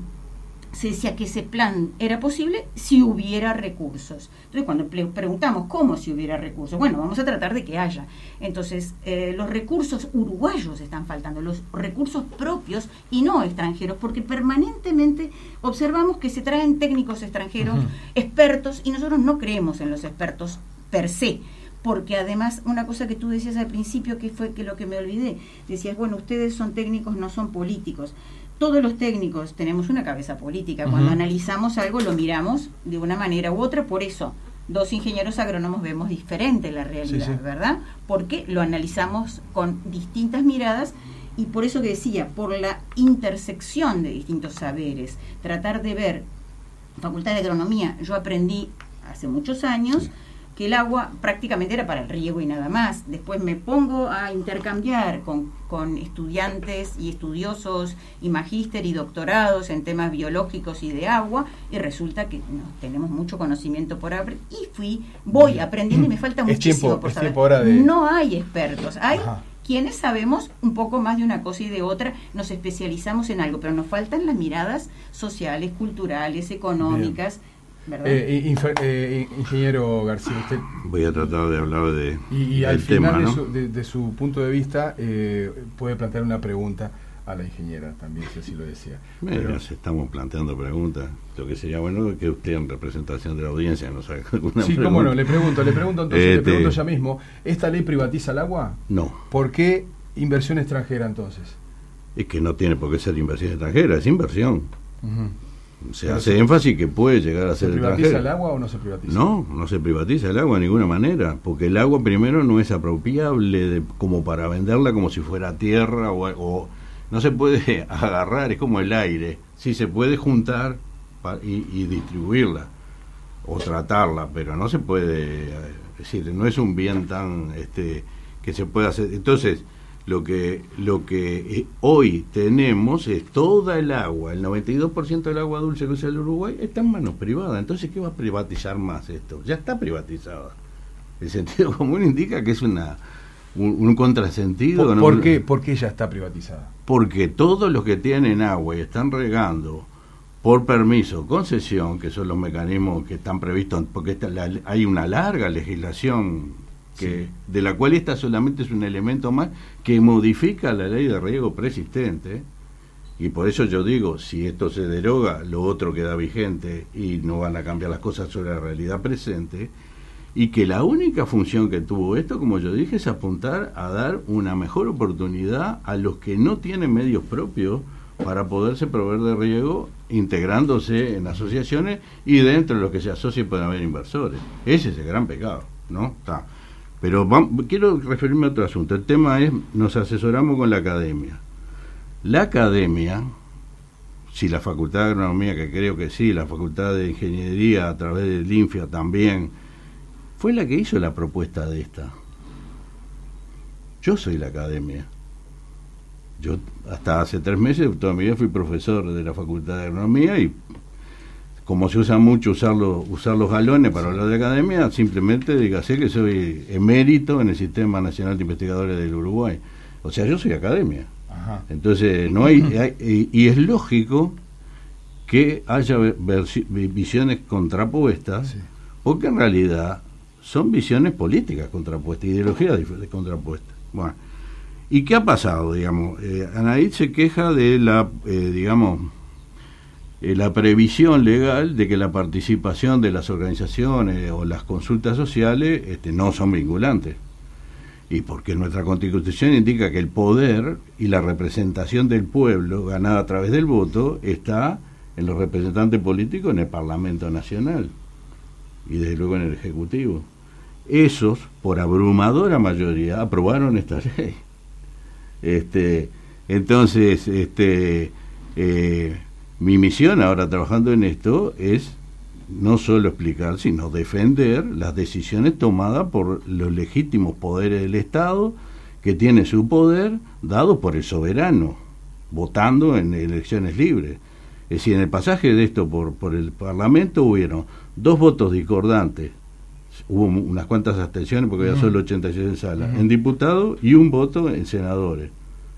se decía que ese plan era posible si hubiera recursos. Entonces, cuando pre- preguntamos cómo si hubiera recursos, bueno, vamos a tratar de que haya. Entonces, eh, los recursos uruguayos están faltando, los recursos propios y no extranjeros, porque permanentemente observamos que se traen técnicos extranjeros, uh-huh. expertos, y nosotros no creemos en los expertos per se. Porque además, una cosa que tú decías al principio, que fue que lo que me olvidé, decías, bueno, ustedes son técnicos, no son políticos. Todos los técnicos tenemos una cabeza política. Uh-huh. Cuando analizamos algo lo miramos de una manera u otra, por eso dos ingenieros agrónomos vemos diferente la realidad, sí, sí. ¿verdad? Porque lo analizamos con distintas miradas, y por eso que decía, por la intersección de distintos saberes, tratar de ver. Facultad de Agronomía, yo aprendí hace muchos años sí. que el agua prácticamente era para el riego y nada más. Después me pongo a intercambiar con, con estudiantes y estudiosos y magíster y doctorados en temas biológicos y de agua, y resulta que no, tenemos mucho conocimiento por aprender, y fui, voy aprendiendo y me falta es muchísimo tiempo, por es saber. Hora de... No hay expertos, hay Ajá. quienes sabemos un poco más de una cosa y de otra, nos especializamos en algo, pero nos faltan las miradas sociales, culturales, económicas. Bien. Eh, infer, eh, ingeniero García, usted voy a tratar de hablar de y, y al tema, final ¿no? de, su, de, de su punto de vista eh, puede plantear una pregunta a la ingeniera también, si así lo decía. Bueno, pero nos estamos planteando preguntas. Lo que sería bueno es que usted, en representación de la audiencia, nos haga alguna sí, pregunta. cómo no, le pregunto, le pregunto entonces, este, le pregunto ya mismo. ¿Esta ley privatiza el agua? No. ¿Por qué inversión extranjera entonces? Es que no tiene por qué ser inversión extranjera, es inversión. Uh-huh. Se pero hace se, énfasis que puede llegar a ser extranjera. ¿Se privatiza el agua o no se privatiza? No, no se privatiza el agua de ninguna manera, porque el agua primero no es apropiable de, como para venderla como si fuera tierra, o, o no se puede agarrar, es como el aire, sí se puede juntar pa, y, y distribuirla, o tratarla, pero no se puede, es decir, no es un bien tan este que se pueda hacer. Entonces, lo que lo que hoy tenemos es toda el agua, el noventa y dos por ciento del agua dulce que usa el Uruguay está en manos privadas. Entonces, ¿qué va a privatizar más esto? Ya está privatizada. El sentido común indica que es una un, un contrasentido. ¿Por, ¿por qué? ¿Por qué ya está privatizada? Porque todos los que tienen agua y están regando por permiso, concesión, que son los mecanismos que están previstos, porque esta, la, hay una larga legislación que sí. de la cual esta solamente es un elemento más que modifica la ley de riego preexistente, y por eso yo digo, si esto se deroga, lo otro queda vigente y no van a cambiar las cosas sobre la realidad presente, y que la única función que tuvo esto, como yo dije, es apuntar a dar una mejor oportunidad a los que no tienen medios propios para poderse proveer de riego, integrándose en asociaciones, y dentro de los que se asocien pueden haber inversores. Ese es el gran pecado, ¿no? Está. Pero vamos, quiero referirme a otro asunto. El tema es, nos asesoramos con la academia. La academia, si la Facultad de Agronomía, que creo que sí, la Facultad de Ingeniería a través del INFIA también, fue la que hizo la propuesta de esta. Yo soy la academia. Yo hasta hace tres meses, toda mi vida fui profesor de la Facultad de Agronomía, y como se usa mucho usarlo, usar los galones para hablar de academia, simplemente dígase que soy emérito en el Sistema Nacional de Investigadores del Uruguay. O sea, yo soy academia. Ajá. Entonces, no hay, hay y, y es lógico que haya versi, visiones contrapuestas, sí. porque en realidad son visiones políticas contrapuestas, ideologías contrapuestas. Bueno, ¿y qué ha pasado? Digamos, eh, Anaid se queja de la, eh, digamos, eh, la previsión legal de que la participación de las organizaciones o las consultas sociales este, no son vinculantes. Y porque nuestra Constitución indica que el poder y la representación del pueblo, ganada a través del voto, está en los representantes políticos en el Parlamento Nacional y desde luego en el Ejecutivo. Esos, por abrumadora mayoría, aprobaron esta ley. Este, entonces, este, eh, mi misión ahora trabajando en esto es no solo explicar, sino defender las decisiones tomadas por los legítimos poderes del Estado, que tiene su poder dado por el soberano, votando en elecciones libres. Es decir, en el pasaje de esto por, por el Parlamento hubieron dos votos discordantes, hubo unas cuantas abstenciones porque había solo ochenta y seis en sala, uh-huh. en diputados, y un voto en senadores.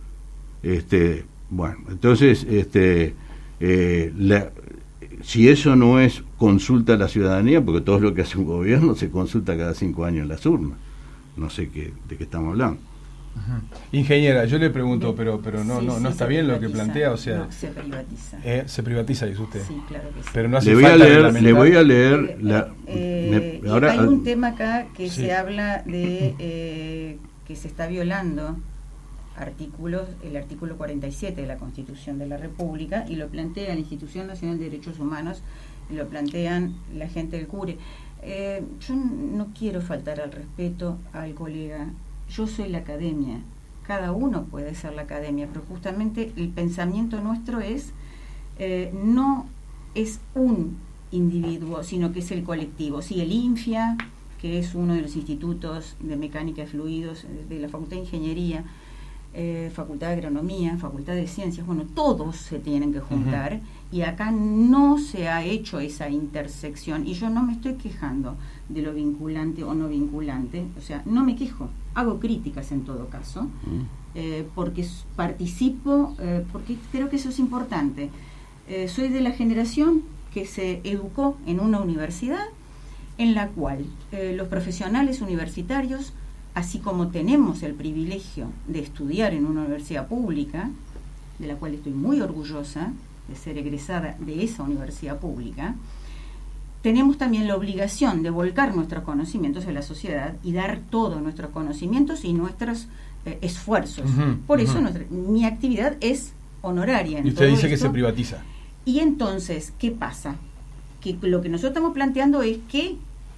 Este, bueno, entonces, este, eh, la, si eso no es consulta a la ciudadanía, porque todo lo que hace un gobierno se consulta cada cinco años en las urnas, no sé qué, de qué estamos hablando. Uh-huh. Ingeniera, yo le pregunto, pero pero no sí, no, no sí, está bien lo que plantea, o sea, no, se privatiza. Eh, se privatiza, dice usted. Sí, claro que sí. Pero no hace le voy falta a leer, le voy a leer eh, la, eh, me, ahora, hay un tema acá que sí. se habla de eh, que se está violando artículos, el artículo cuarenta y siete de la Constitución de la República, y lo plantea la Institución Nacional de Derechos Humanos, y lo plantean la gente del CURE. Eh, yo no quiero faltar al respeto al colega. Yo soy la academia, cada uno puede ser la academia, pero justamente el pensamiento nuestro es, eh, no es un individuo, sino que es el colectivo. Sí, el INFIA, que es uno de los institutos de mecánica de fluidos de la Facultad de Ingeniería, eh, Facultad de Agronomía, Facultad de Ciencias, bueno, todos se tienen que juntar, uh-huh. y acá no se ha hecho esa intersección, y yo no me estoy quejando de lo vinculante o no vinculante, o sea, no me quejo, hago críticas en todo caso, uh-huh. eh, porque participo, eh, porque creo que eso es importante. Eh, soy de la generación que se educó en una universidad en la cual eh, los profesionales universitarios, así como tenemos el privilegio de estudiar en una universidad pública, de la cual estoy muy orgullosa de ser egresada de esa universidad pública, tenemos también la obligación de volcar nuestros conocimientos en la sociedad y dar todos nuestros conocimientos y nuestros eh, esfuerzos. Uh-huh, Por uh-huh. eso nuestra, mi actividad es honoraria. Y usted dice esto. Que se privatiza. Y entonces, ¿qué pasa? Que lo que nosotros estamos planteando es que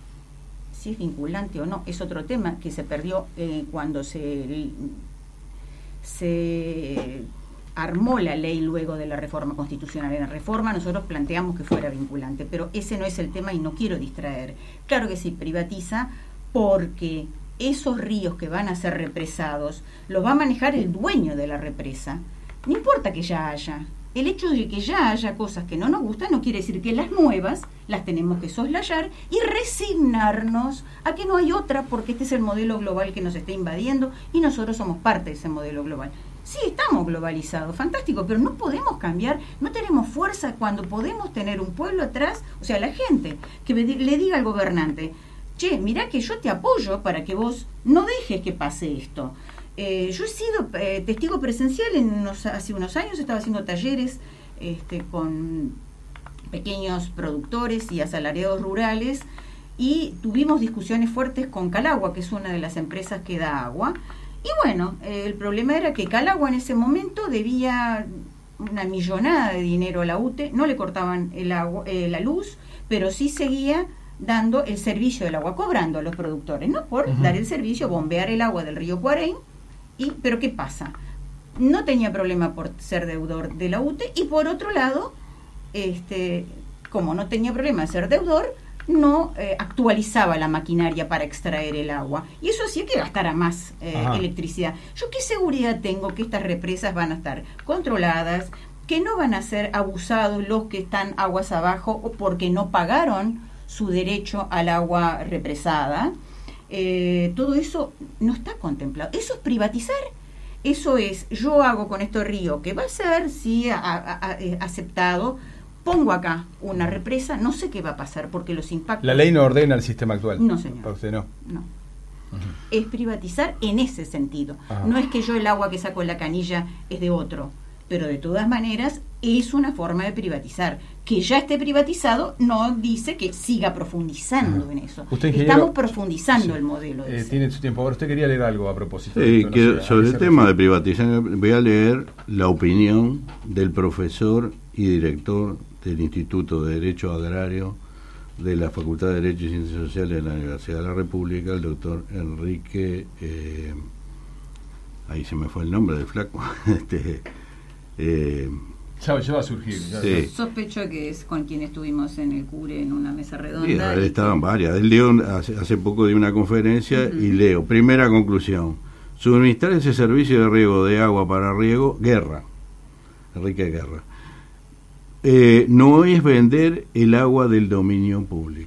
si es vinculante o no, es otro tema que se perdió eh, cuando se, se armó la ley luego de la reforma constitucional. En la reforma nosotros planteamos que fuera vinculante, pero ese no es el tema y no quiero distraer. Claro que sí, privatiza porque esos ríos que van a ser represados los va a manejar el dueño de la represa. No importa que ya haya. El hecho de que ya haya cosas que no nos gustan no quiere decir que las nuevas las tenemos que soslayar y resignarnos a que no hay otra, porque este es el modelo global que nos está invadiendo y nosotros somos parte de ese modelo global. Sí, estamos globalizados, fantástico, pero no podemos cambiar, no tenemos fuerza cuando podemos tener un pueblo atrás, o sea, la gente que le diga al gobernante, che, mirá que yo te apoyo para que vos no dejes que pase esto. Eh, yo he sido eh, testigo presencial en unos, hace unos años, estaba haciendo talleres este, con pequeños productores y asalariados rurales y tuvimos discusiones fuertes con Calagua, que es una de las empresas que da agua. Y bueno, eh, el problema era que Calagua en ese momento debía una millonada de dinero a la U T E, no le cortaban el agua, eh, la luz, pero sí seguía dando el servicio del agua, cobrando a los productores, ¿no? Por uh-huh. dar el servicio, bombear el agua del río Cuarén. Y, pero ¿qué pasa? No tenía problema por ser deudor de la U T E y por otro lado, este, como no tenía problema de ser deudor, no eh, actualizaba la maquinaria para extraer el agua. Y eso hacía que gastara más eh, electricidad. ¿Yo qué seguridad tengo que estas represas van a estar controladas, que no van a ser abusados los que están aguas abajo o porque no pagaron su derecho al agua represada? Eh, todo eso no está contemplado. Eso es privatizar. Eso es, yo hago con este río, que va a ser, sí, a, a, a, aceptado, pongo acá una represa, no sé qué va a pasar, porque los impactos... La ley no ordena el sistema actual. No, señor. Para usted no. No. Uh-huh. Es privatizar en ese sentido. Uh-huh. No es que yo el agua que saco en la canilla es de otro, pero de todas maneras es una forma de privatizar. Que ya esté privatizado no dice que siga profundizando uh-huh. en eso. Estamos profundizando sí. el modelo. Eh, tiene su tiempo. Ahora usted quería leer algo a propósito. Sí, de esto, que no sé, sobre el tema de privatizar, voy a leer la opinión del profesor y director del Instituto de Derecho Agrario de la Facultad de Derecho y Ciencias Sociales de la Universidad de la República, el doctor Enrique, eh, ahí se me fue el nombre del flaco, este, eh, ya, ya va a surgir. Ya, sí. ya. Sospecho que es con quien estuvimos en el CURE en una mesa redonda. Sí, estaban varias. Él dio, hace, hace poco dio una conferencia uh-huh. y leo, primera conclusión, suministrar ese servicio de riego de agua para riego, Guerra, Enrique Guerra. Eh, no es vender el agua del dominio público.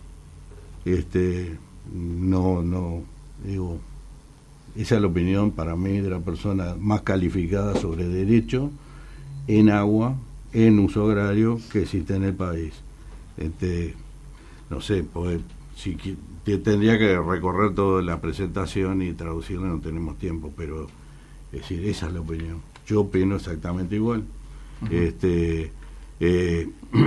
Este, no, no, digo, esa es la opinión para mí de la persona más calificada sobre derecho en agua, en uso agrario que existe en el país. Este, no sé, pues, si tendría que recorrer toda la presentación y traducirla, no tenemos tiempo, pero es decir, esa es la opinión. Yo opino exactamente igual. Uh-huh. Este Eh,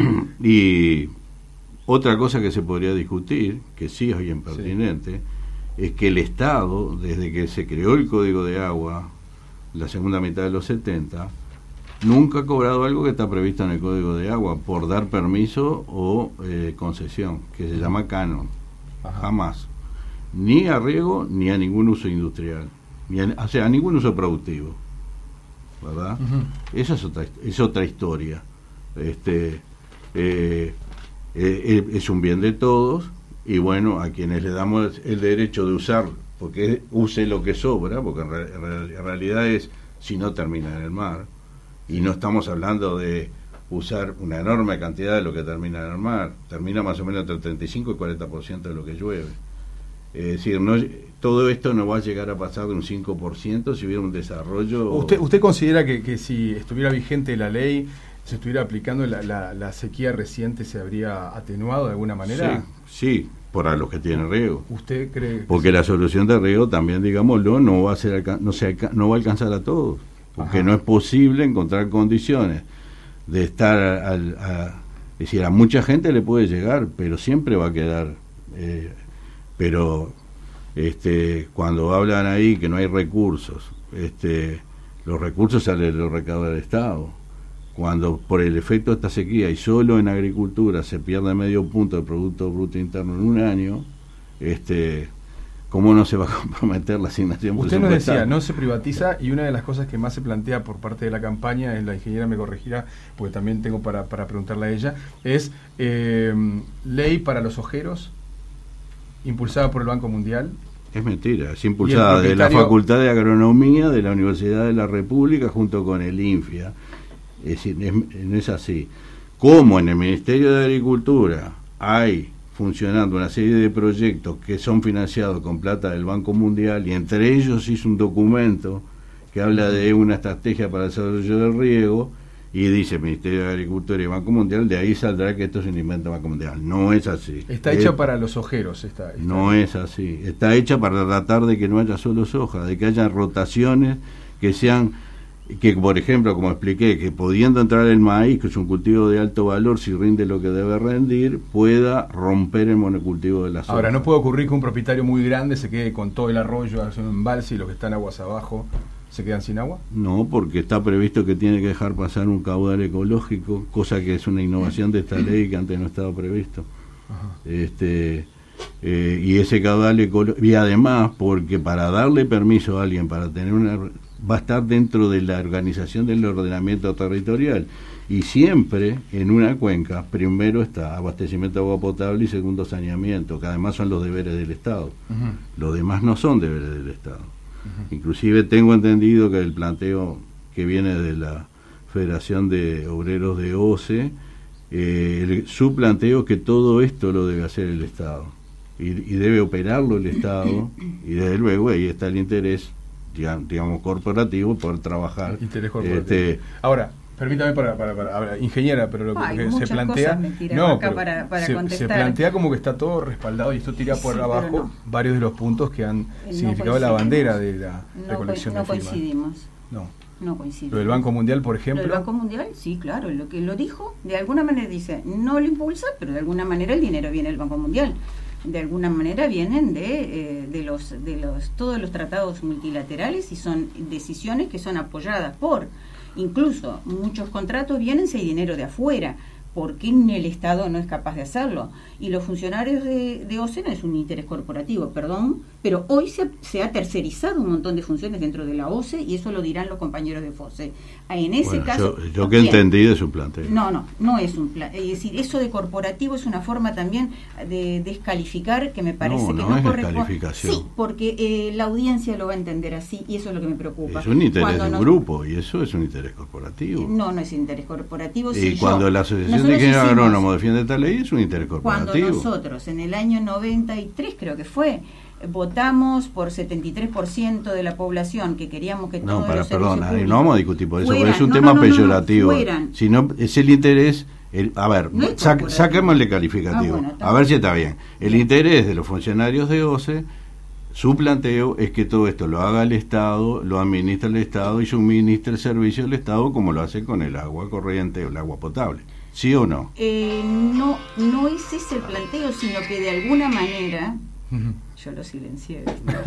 y otra cosa que se podría discutir, que sí es bien pertinente, sí. es que el Estado, desde que se creó el Código de Agua, la segunda mitad de los setenta, nunca ha cobrado algo que está previsto en el Código de Agua por dar permiso o eh, concesión, que se llama canon. Ajá. Jamás. Ni a riego ni a ningún uso industrial, ni a, o sea, a ningún uso productivo, ¿verdad? Uh-huh. Esa es otra, es otra historia. Este eh, eh, es un bien de todos y bueno, a quienes le damos el derecho de usar, porque use lo que sobra, porque en, re, en realidad es si no termina en el mar, y no estamos hablando de usar una enorme cantidad de lo que termina en el mar, termina más o menos entre el treinta y cinco y cuarenta por ciento de lo que llueve. Es decir, no, todo esto no va a llegar a pasar de un cinco por ciento si hubiera un desarrollo... ¿Usted, usted considera que, que si estuviera vigente la ley, se estuviera aplicando, la, la, la sequía reciente se habría atenuado de alguna manera? Sí, sí, para los que tienen riego. ¿Usted cree? Porque sí. La solución de riego también, digámoslo, no va a ser no se no va a alcanzar a todos, porque Ajá. no es posible encontrar condiciones de estar al, a, es decir, a mucha gente le puede llegar, pero siempre va a quedar eh, pero este cuando hablan ahí que no hay recursos, este los recursos salen de los recaudos del Estado. Cuando por el efecto de esta sequía y solo en agricultura se pierde medio punto de Producto Bruto Interno en un año, este ¿cómo no se va a comprometer la asignación Usted nos presupuestaria? decía, no se privatiza, y una de las cosas que más se plantea por parte de la campaña, es, la ingeniera me corregirá, porque también tengo para, para preguntarle a ella, es eh, ley para los ojeros, impulsada por el Banco Mundial. Es mentira, es impulsada de la Facultad de Agronomía de la Universidad de la República junto con el INFIA. Es decir, es, no es así. Como en el Ministerio de Agricultura hay funcionando una serie de proyectos que son financiados con plata del Banco Mundial, y entre ellos hizo un documento que habla de una estrategia para el desarrollo del riego, y dice Ministerio de Agricultura y Banco Mundial, de ahí saldrá que esto es un invento del Banco Mundial. No es así. Está hecha es, para los ojeros. Está, está no es así. Está hecha para tratar de que no haya solo soja, de que haya rotaciones que sean, que por ejemplo, como expliqué, que pudiendo entrar el maíz, que es un cultivo de alto valor, si rinde lo que debe rendir, pueda romper el monocultivo de la soja. Ahora, no puede ocurrir que un propietario muy grande se quede con todo el arroyo, hace un embalse, y los que están aguas abajo ¿se quedan sin agua? No, porque está previsto que tiene que dejar pasar un caudal ecológico, cosa que es una innovación de esta ley que antes no estaba previsto. Ajá. Este eh, y ese caudal ecológico, y además porque para darle permiso a alguien para tener una, va a estar dentro de la organización del ordenamiento territorial, y siempre en una cuenca primero está abastecimiento de agua potable y segundo saneamiento, que además son los deberes del Estado. Uh-huh. Los demás no son deberes del Estado. Uh-huh. Inclusive tengo entendido que el planteo que viene de la Federación de Obreros de O C E, eh, el, su planteo es que todo esto lo debe hacer el Estado y, y debe operarlo el Estado, y desde luego ahí está el interés, digamos, digamos corporativo, por trabajar. Interés corporativo. Este, Ahora, permítame para, para, para, para ingeniera, pero lo Ay, que se plantea, no, para, para se, se plantea como que está todo respaldado, y esto tira por sí, abajo no. varios de los puntos que han no significado la bandera de la no recolección co- no de firmas. Coincidimos. No. No coincidimos. Lo del Banco Mundial, por ejemplo. Lo del Banco Mundial, sí, claro, lo que lo dijo, de alguna manera dice, no lo impulsa, pero de alguna manera el dinero viene del Banco Mundial. De alguna manera vienen de, eh, de los de los todos los tratados multilaterales, y son decisiones que son apoyadas por, incluso muchos contratos vienen si hay dinero de afuera. ¿Por qué el Estado no es capaz de hacerlo? Y los funcionarios de, de O C E no es un interés corporativo, perdón, pero hoy se, se ha tercerizado un montón de funciones dentro de la O C E, y eso lo dirán los compañeros de FOSE. En ese bueno, caso... Yo, yo que bien, entendí de su planteo. No, no, no es un plan. Es decir, eso de corporativo es una forma también de descalificar, que me parece no, que no, no es corresponde. Descalificación. Sí, porque eh, la audiencia lo va a entender así, y eso es lo que me preocupa. Es un interés cuando de un nos, grupo, y eso es un interés corporativo. No, no es interés corporativo. Y si cuando yo, la Asociación de Ingenieros Agrónomos defiende esta ley, es un interés corporativo. Cuando nosotros, en el año noventa y tres creo que fue, votamos por setenta y tres por ciento de la población que queríamos que todos no, para, los perdón, servicios no vamos a discutir por eso, fueran, porque es un no, tema no, no, peyorativo. No, no, si no, es el interés, el, a ver, no sa- saquémosle calificativo, ah, bueno, a ver si está bien. El bien. interés de los funcionarios de O C E, su planteo es que todo esto lo haga el Estado, lo administra el Estado y suministra el servicio del Estado, como lo hace con el agua corriente o el agua potable. ¿Sí o no? Eh, no, no ese es el planteo, sino que de alguna manera... Uh-huh. Yo lo silencié.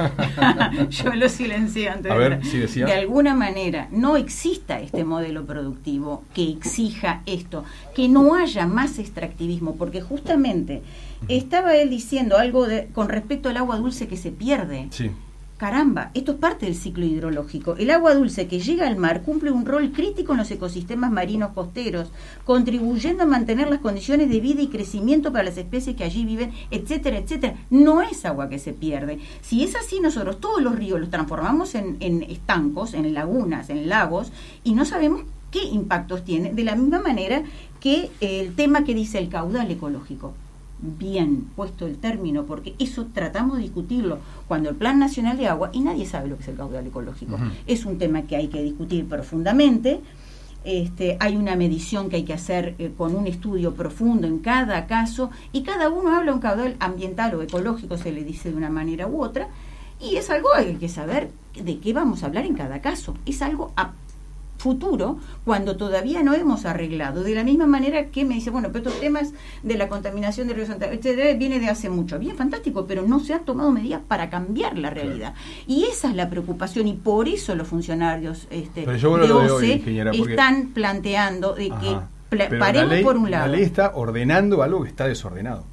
Yo lo silencié antes. A ver, sí decía. De alguna manera no exista este modelo productivo que exija esto, que no haya más extractivismo, porque justamente estaba él diciendo algo de, con respecto al agua dulce que se pierde. Sí. Caramba, esto es parte del ciclo hidrológico. El agua dulce que llega al mar cumple un rol crítico en los ecosistemas marinos costeros, contribuyendo a mantener las condiciones de vida y crecimiento para las especies que allí viven, etcétera, etcétera. No es agua que se pierde. Si es así, nosotros todos los ríos los transformamos en, en estancos, en lagunas, en lagos, y no sabemos qué impactos tiene, de la misma manera que el tema que dice el caudal ecológico. Bien puesto el término, porque eso tratamos de discutirlo cuando el Plan Nacional de Agua, y nadie sabe lo que es el caudal ecológico. Uh-huh. Es un tema que hay que discutir profundamente. Este, hay una medición que hay que hacer eh, con un estudio profundo en cada caso, y cada uno habla un caudal ambiental o ecológico, se le dice de una manera u otra, y es algo hay que saber de qué vamos a hablar en cada caso. Es algo a futuro, cuando todavía no hemos arreglado, de la misma manera que me dice, bueno, pero estos temas de la contaminación del río Santa etcétera, viene de hace mucho, bien, fantástico, pero no se han tomado medidas para cambiar la realidad, claro. Y esa es la preocupación, y por eso los funcionarios este, de O C E hoy, están planteando de Ajá. que pla- paremos ley, por un lado. La ley está ordenando algo que está desordenado.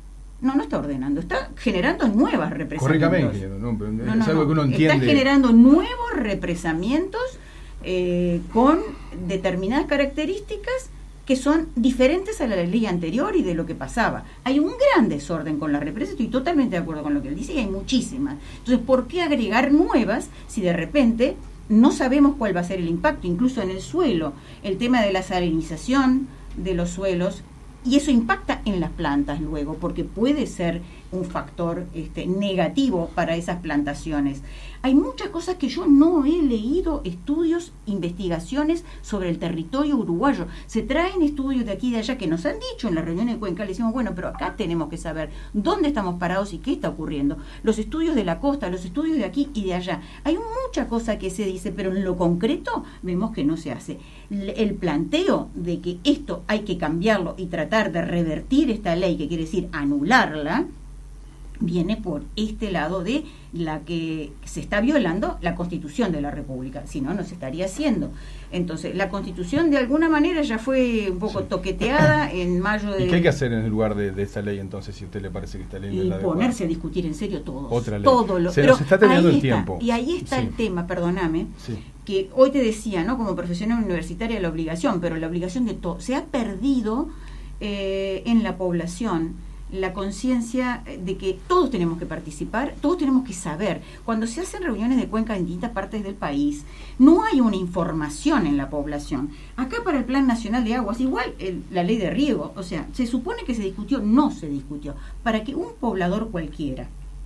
No, no está ordenando, está generando nuevas represamientos. Correctamente, no, pero no, no, es algo que uno entiende. Está generando nuevos represamientos eh, con determinadas características que son diferentes a la ley anterior y de lo que pasaba. Hay un gran desorden con la represa, estoy totalmente de acuerdo con lo que él dice, y hay muchísimas. Entonces, ¿por qué agregar nuevas si de repente no sabemos cuál va a ser el impacto? Incluso en el suelo, el tema de la salinización de los suelos, y eso impacta en las plantas luego, porque puede ser un factor este, negativo para esas plantaciones. Hay muchas cosas que yo no he leído, estudios, investigaciones sobre el territorio uruguayo. Se traen estudios de aquí y de allá que nos han dicho en la reunión de Cuenca, le decimos, bueno, pero acá tenemos que saber dónde estamos parados y qué está ocurriendo. Los estudios de la costa, los estudios de aquí y de allá. Hay mucha cosa que se dice, pero en lo concreto vemos que no se hace. El planteo de que esto hay que cambiarlo y tratar de revertir esta ley, que quiere decir anularla, viene por este lado de la que se está violando la Constitución de la República, si no, no se estaría haciendo. Entonces, la Constitución de alguna manera ya fue un poco sí. toqueteada en mayo de... ¿Y qué hay que hacer en el lugar de, de esta ley entonces, si a usted le parece que esta ley no es la adecuada? Y ponerse a discutir en serio todos. Otra ley. Todo lo, se nos está terminando el está, tiempo. Y ahí está sí. el tema, perdóname, sí. que hoy te decía, ¿no? Como profesional universitaria la obligación, pero la obligación de todo. Se ha perdido eh, en la población la conciencia de que todos tenemos que participar, todos tenemos que saber. Cuando se hacen reuniones de Cuenca en distintas partes del país, no hay una información en la población. Acá para el Plan Nacional de Aguas, igual el, la ley de riego, o sea, se supone que se discutió, no se discutió, para que un poblador cualquiera,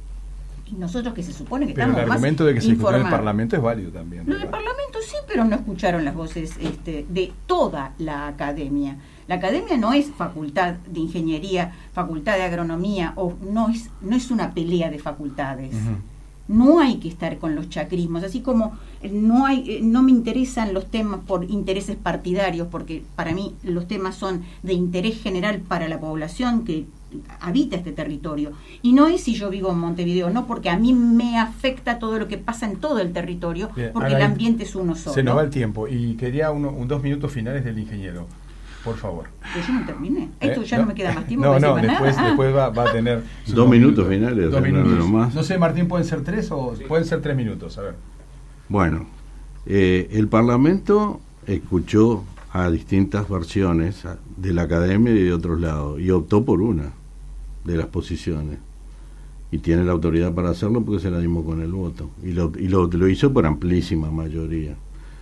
y nosotros que se supone que pero estamos más el argumento de que se discutió en el informados. Parlamento es válido también. Lo del Parlamento sí, pero no escucharon las voces este, de toda la academia. La academia no es facultad de ingeniería, facultad de agronomía, o no es, no es una pelea de facultades. Uh-huh. No hay que estar con los chacrismos, así como no hay, no me interesan los temas por intereses partidarios, porque para mí los temas son de interés general para la población que habita este territorio. Y no es si yo vivo en Montevideo, no, porque a mí me afecta todo lo que pasa en todo el territorio, bien, porque el ambiente es uno solo. Se nos va el tiempo y quería uno, un dos minutos finales del ingeniero. Por favor. Pero yo no terminé. Esto ¿Eh? ya no, no me queda más tiempo. No, no, después, nada. después va, va a tener... Dos, dos minutos, minutos finales. Dos minutos. Más. No sé, Martín, ¿pueden ser tres o pueden ser tres minutos? A ver. Bueno, eh, el Parlamento escuchó a distintas versiones de la academia y de otros lados y optó por una de las posiciones. Y tiene la autoridad para hacerlo porque se la dimos con el voto. Y lo, y lo, lo hizo por amplísima mayoría.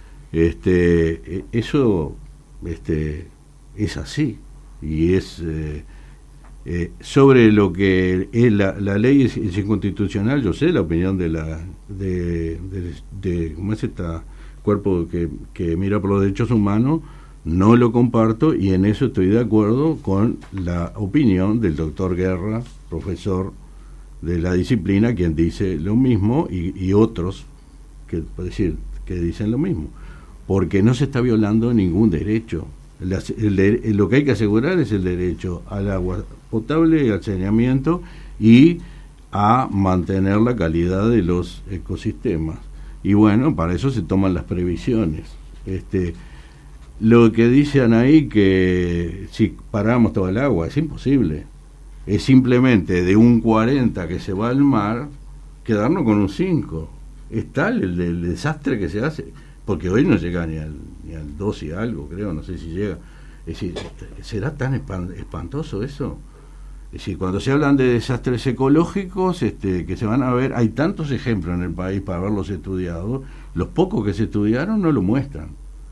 Este, eso... este es así y es eh, eh, sobre lo que es la, la ley es, es inconstitucional. Yo sé la opinión de la de, de, de cómo es este cuerpo que, que mira por los derechos humanos, no lo comparto y en eso estoy de acuerdo con la opinión del doctor Guerra, profesor de la disciplina, quien dice lo mismo y, y otros que por decir que dicen lo mismo, porque no se está violando ningún derecho. La, el, el, lo que hay que asegurar es el derecho al agua potable, al saneamiento y a mantener la calidad de los ecosistemas. Y bueno, para eso se toman las previsiones. Este, lo que dicen ahí que si paramos todo el agua, es imposible. Es simplemente de un cuarenta que se va al mar, quedarnos con un cinco. Es tal el, el desastre que se hace, porque hoy no llega ni al, ni al dos y algo, creo, no sé si llega. Es decir, ¿será tan espantoso eso? Es decir, cuando se hablan de desastres ecológicos, este, que se van a ver, hay tantos ejemplos en el país para haberlos estudiado, los pocos que se estudiaron no lo muestran.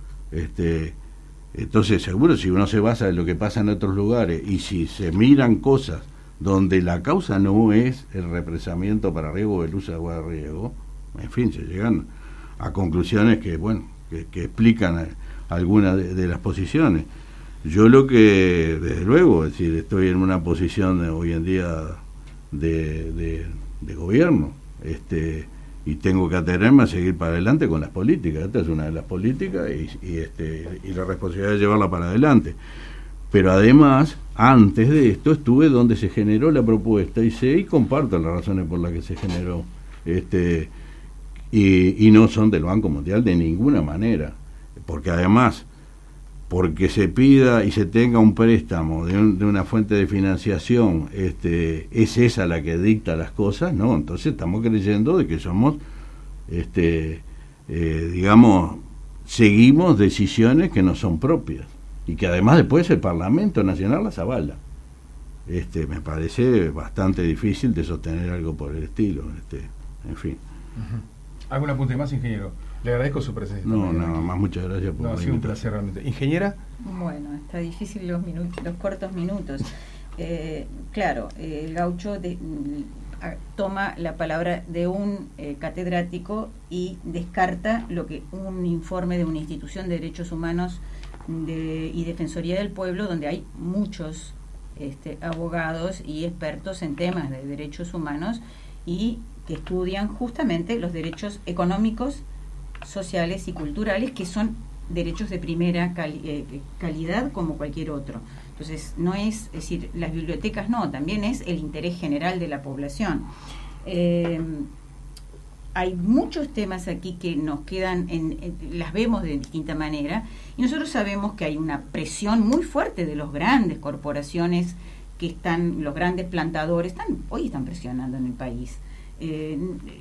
Este, entonces, seguro, si uno se basa en lo que pasa en otros lugares y si se miran cosas donde la causa no es el represamiento para riego, el uso de agua de riego, en fin, se llegan a conclusiones que, bueno, que, que explican algunas de, de las posiciones. Yo lo que, desde luego, es decir, estoy en una posición de, hoy en día de, de, de gobierno, este, y tengo que atenerme a seguir para adelante con las políticas. Esta es una de las políticas y, y, este, y la responsabilidad de llevarla para adelante. Pero además, antes de esto, estuve donde se generó la propuesta y sé y comparto las razones por las que se generó. Este, y, y no son del Banco Mundial de ninguna manera, porque además porque se pida y se tenga un préstamo de, un, de una fuente de financiación, este, es esa la que dicta las cosas, no, entonces estamos creyendo de que somos, este, eh, digamos, seguimos decisiones que no son propias y que además después el Parlamento Nacional las avala. Este, me parece bastante difícil de sostener algo por el estilo, este, en fin. Uh-huh. ¿Algún apunte más, ingeniero? Le agradezco su presencia. No, nada más, muchas gracias por no, ha sido un placer realmente. ¿Ingeniera? Bueno, está difícil los minutos, los cortos minutos. Eh, claro, eh, el Gaucho de, a, toma la palabra de un eh, catedrático y descarta lo que un informe de una institución de derechos humanos de, y Defensoría del Pueblo, donde hay muchos este, abogados y expertos en temas de derechos humanos y que estudian justamente los derechos económicos, sociales y culturales, que son derechos de primera cali eh, calidad como cualquier otro. Entonces, no es, es decir, las bibliotecas no, también es el interés general de la población. Eh, hay muchos temas aquí que nos quedan, en, en, las vemos de distinta manera, y nosotros sabemos que hay una presión muy fuerte de los grandes corporaciones que están, los grandes plantadores, están, hoy están presionando en el país. Eh,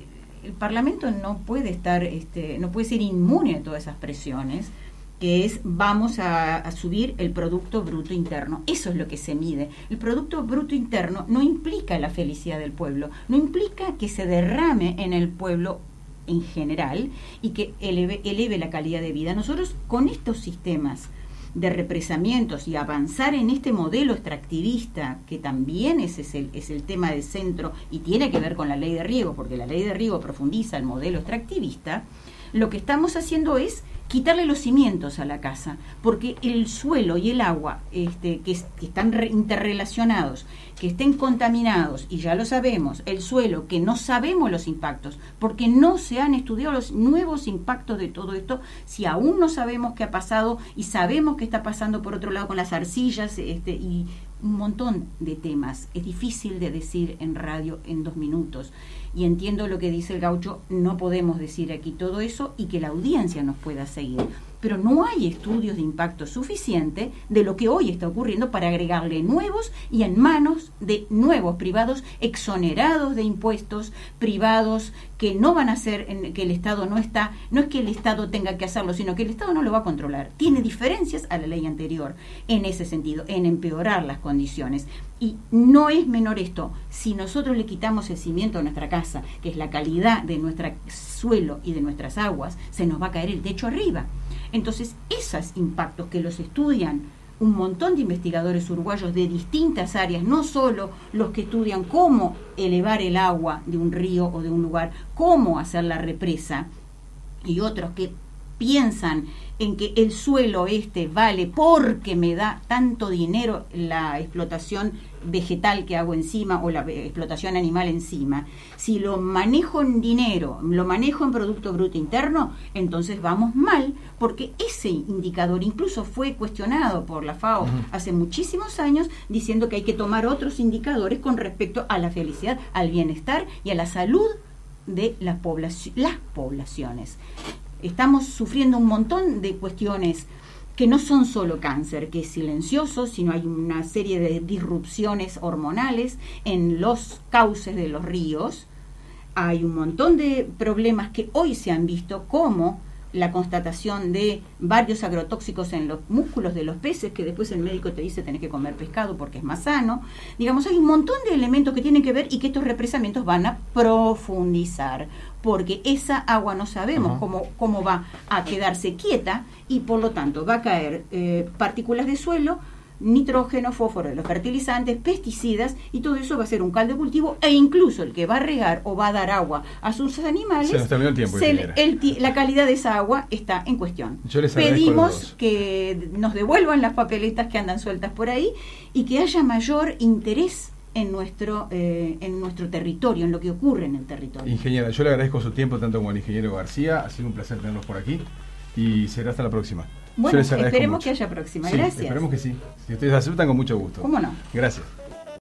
el Parlamento no puede estar, este, no puede ser inmune a todas esas presiones, que es vamos a, a subir el Producto Bruto Interno. Eso es lo que se mide. El Producto Bruto Interno no implica la felicidad del pueblo, no implica que se derrame en el pueblo en general y que eleve, eleve la calidad de vida. Nosotros con estos sistemas de represamientos y avanzar en este modelo extractivista, que también ese es el, es el tema de centro y tiene que ver con la ley de riego, porque la ley de riego profundiza el modelo extractivista, lo que estamos haciendo es quitarle los cimientos a la casa, porque el suelo y el agua este, que, es, que están re, interrelacionados, que estén contaminados, y ya lo sabemos, el suelo, que no sabemos los impactos, porque no se han estudiado los nuevos impactos de todo esto, si aún no sabemos qué ha pasado, y sabemos qué está pasando por otro lado con las arcillas, este, y un montón de temas. Es difícil de decir en radio en dos minutos. Y entiendo lo que dice el Gaucho, no podemos decir aquí todo eso y que la audiencia nos pueda seguir. Pero no hay estudios de impacto suficiente de lo que hoy está ocurriendo para agregarle nuevos y en manos de nuevos privados exonerados de impuestos, privados que no van a hacer, en, que el Estado no está, no es que el Estado tenga que hacerlo, sino que el Estado no lo va a controlar. Tiene diferencias a la ley anterior en ese sentido, en empeorar las condiciones. Y no es menor esto, si nosotros le quitamos el cimiento a nuestra casa, que es la calidad de nuestro suelo y de nuestras aguas, se nos va a caer el techo arriba. Entonces, esos impactos que los estudian un montón de investigadores uruguayos de distintas áreas, no solo los que estudian cómo elevar el agua de un río o de un lugar, cómo hacer la represa, y otros que piensan en que el suelo este vale porque me da tanto dinero la explotación vegetal que hago encima o la explotación animal encima. Si lo manejo en dinero, lo manejo en Producto Bruto Interno, entonces vamos mal, porque ese indicador incluso fue cuestionado por la FAO uh-huh. hace muchísimos años, diciendo que hay que tomar otros indicadores con respecto a la felicidad, al bienestar y a la salud de las, poblaci- las poblaciones. Estamos sufriendo un montón de cuestiones que no son solo cáncer, que es silencioso, sino hay una serie de disrupciones hormonales en los cauces de los ríos. Hay un montón de problemas que hoy se han visto, como la constatación de varios agrotóxicos en los músculos de los peces, que después el médico te dice tenés que comer pescado porque es más sano. Digamos, hay un montón de elementos que tienen que ver y que estos represamientos van a profundizar, porque esa agua no sabemos uh-huh. cómo, cómo va a quedarse quieta y por lo tanto va a caer eh, partículas de suelo, nitrógeno, fósforo de los fertilizantes, pesticidas, y todo eso va a ser un caldo de cultivo, e incluso el que va a regar o va a dar agua a sus animales, se nos terminó el tiempo, se, el, la calidad de esa agua está en cuestión. Yo les Pedimos que nos devuelvan las papeletas que andan sueltas por ahí y que haya mayor interés en nuestro eh, en nuestro territorio, en lo que ocurre en el territorio. Ingeniera, yo le agradezco su tiempo tanto como al ingeniero García, ha sido un placer tenerlos por aquí y será hasta la próxima. Bueno, esperemos mucho. que haya próxima. Sí, gracias. Esperemos que sí. Si ustedes aceptan, con mucho gusto. ¿Cómo no? Gracias.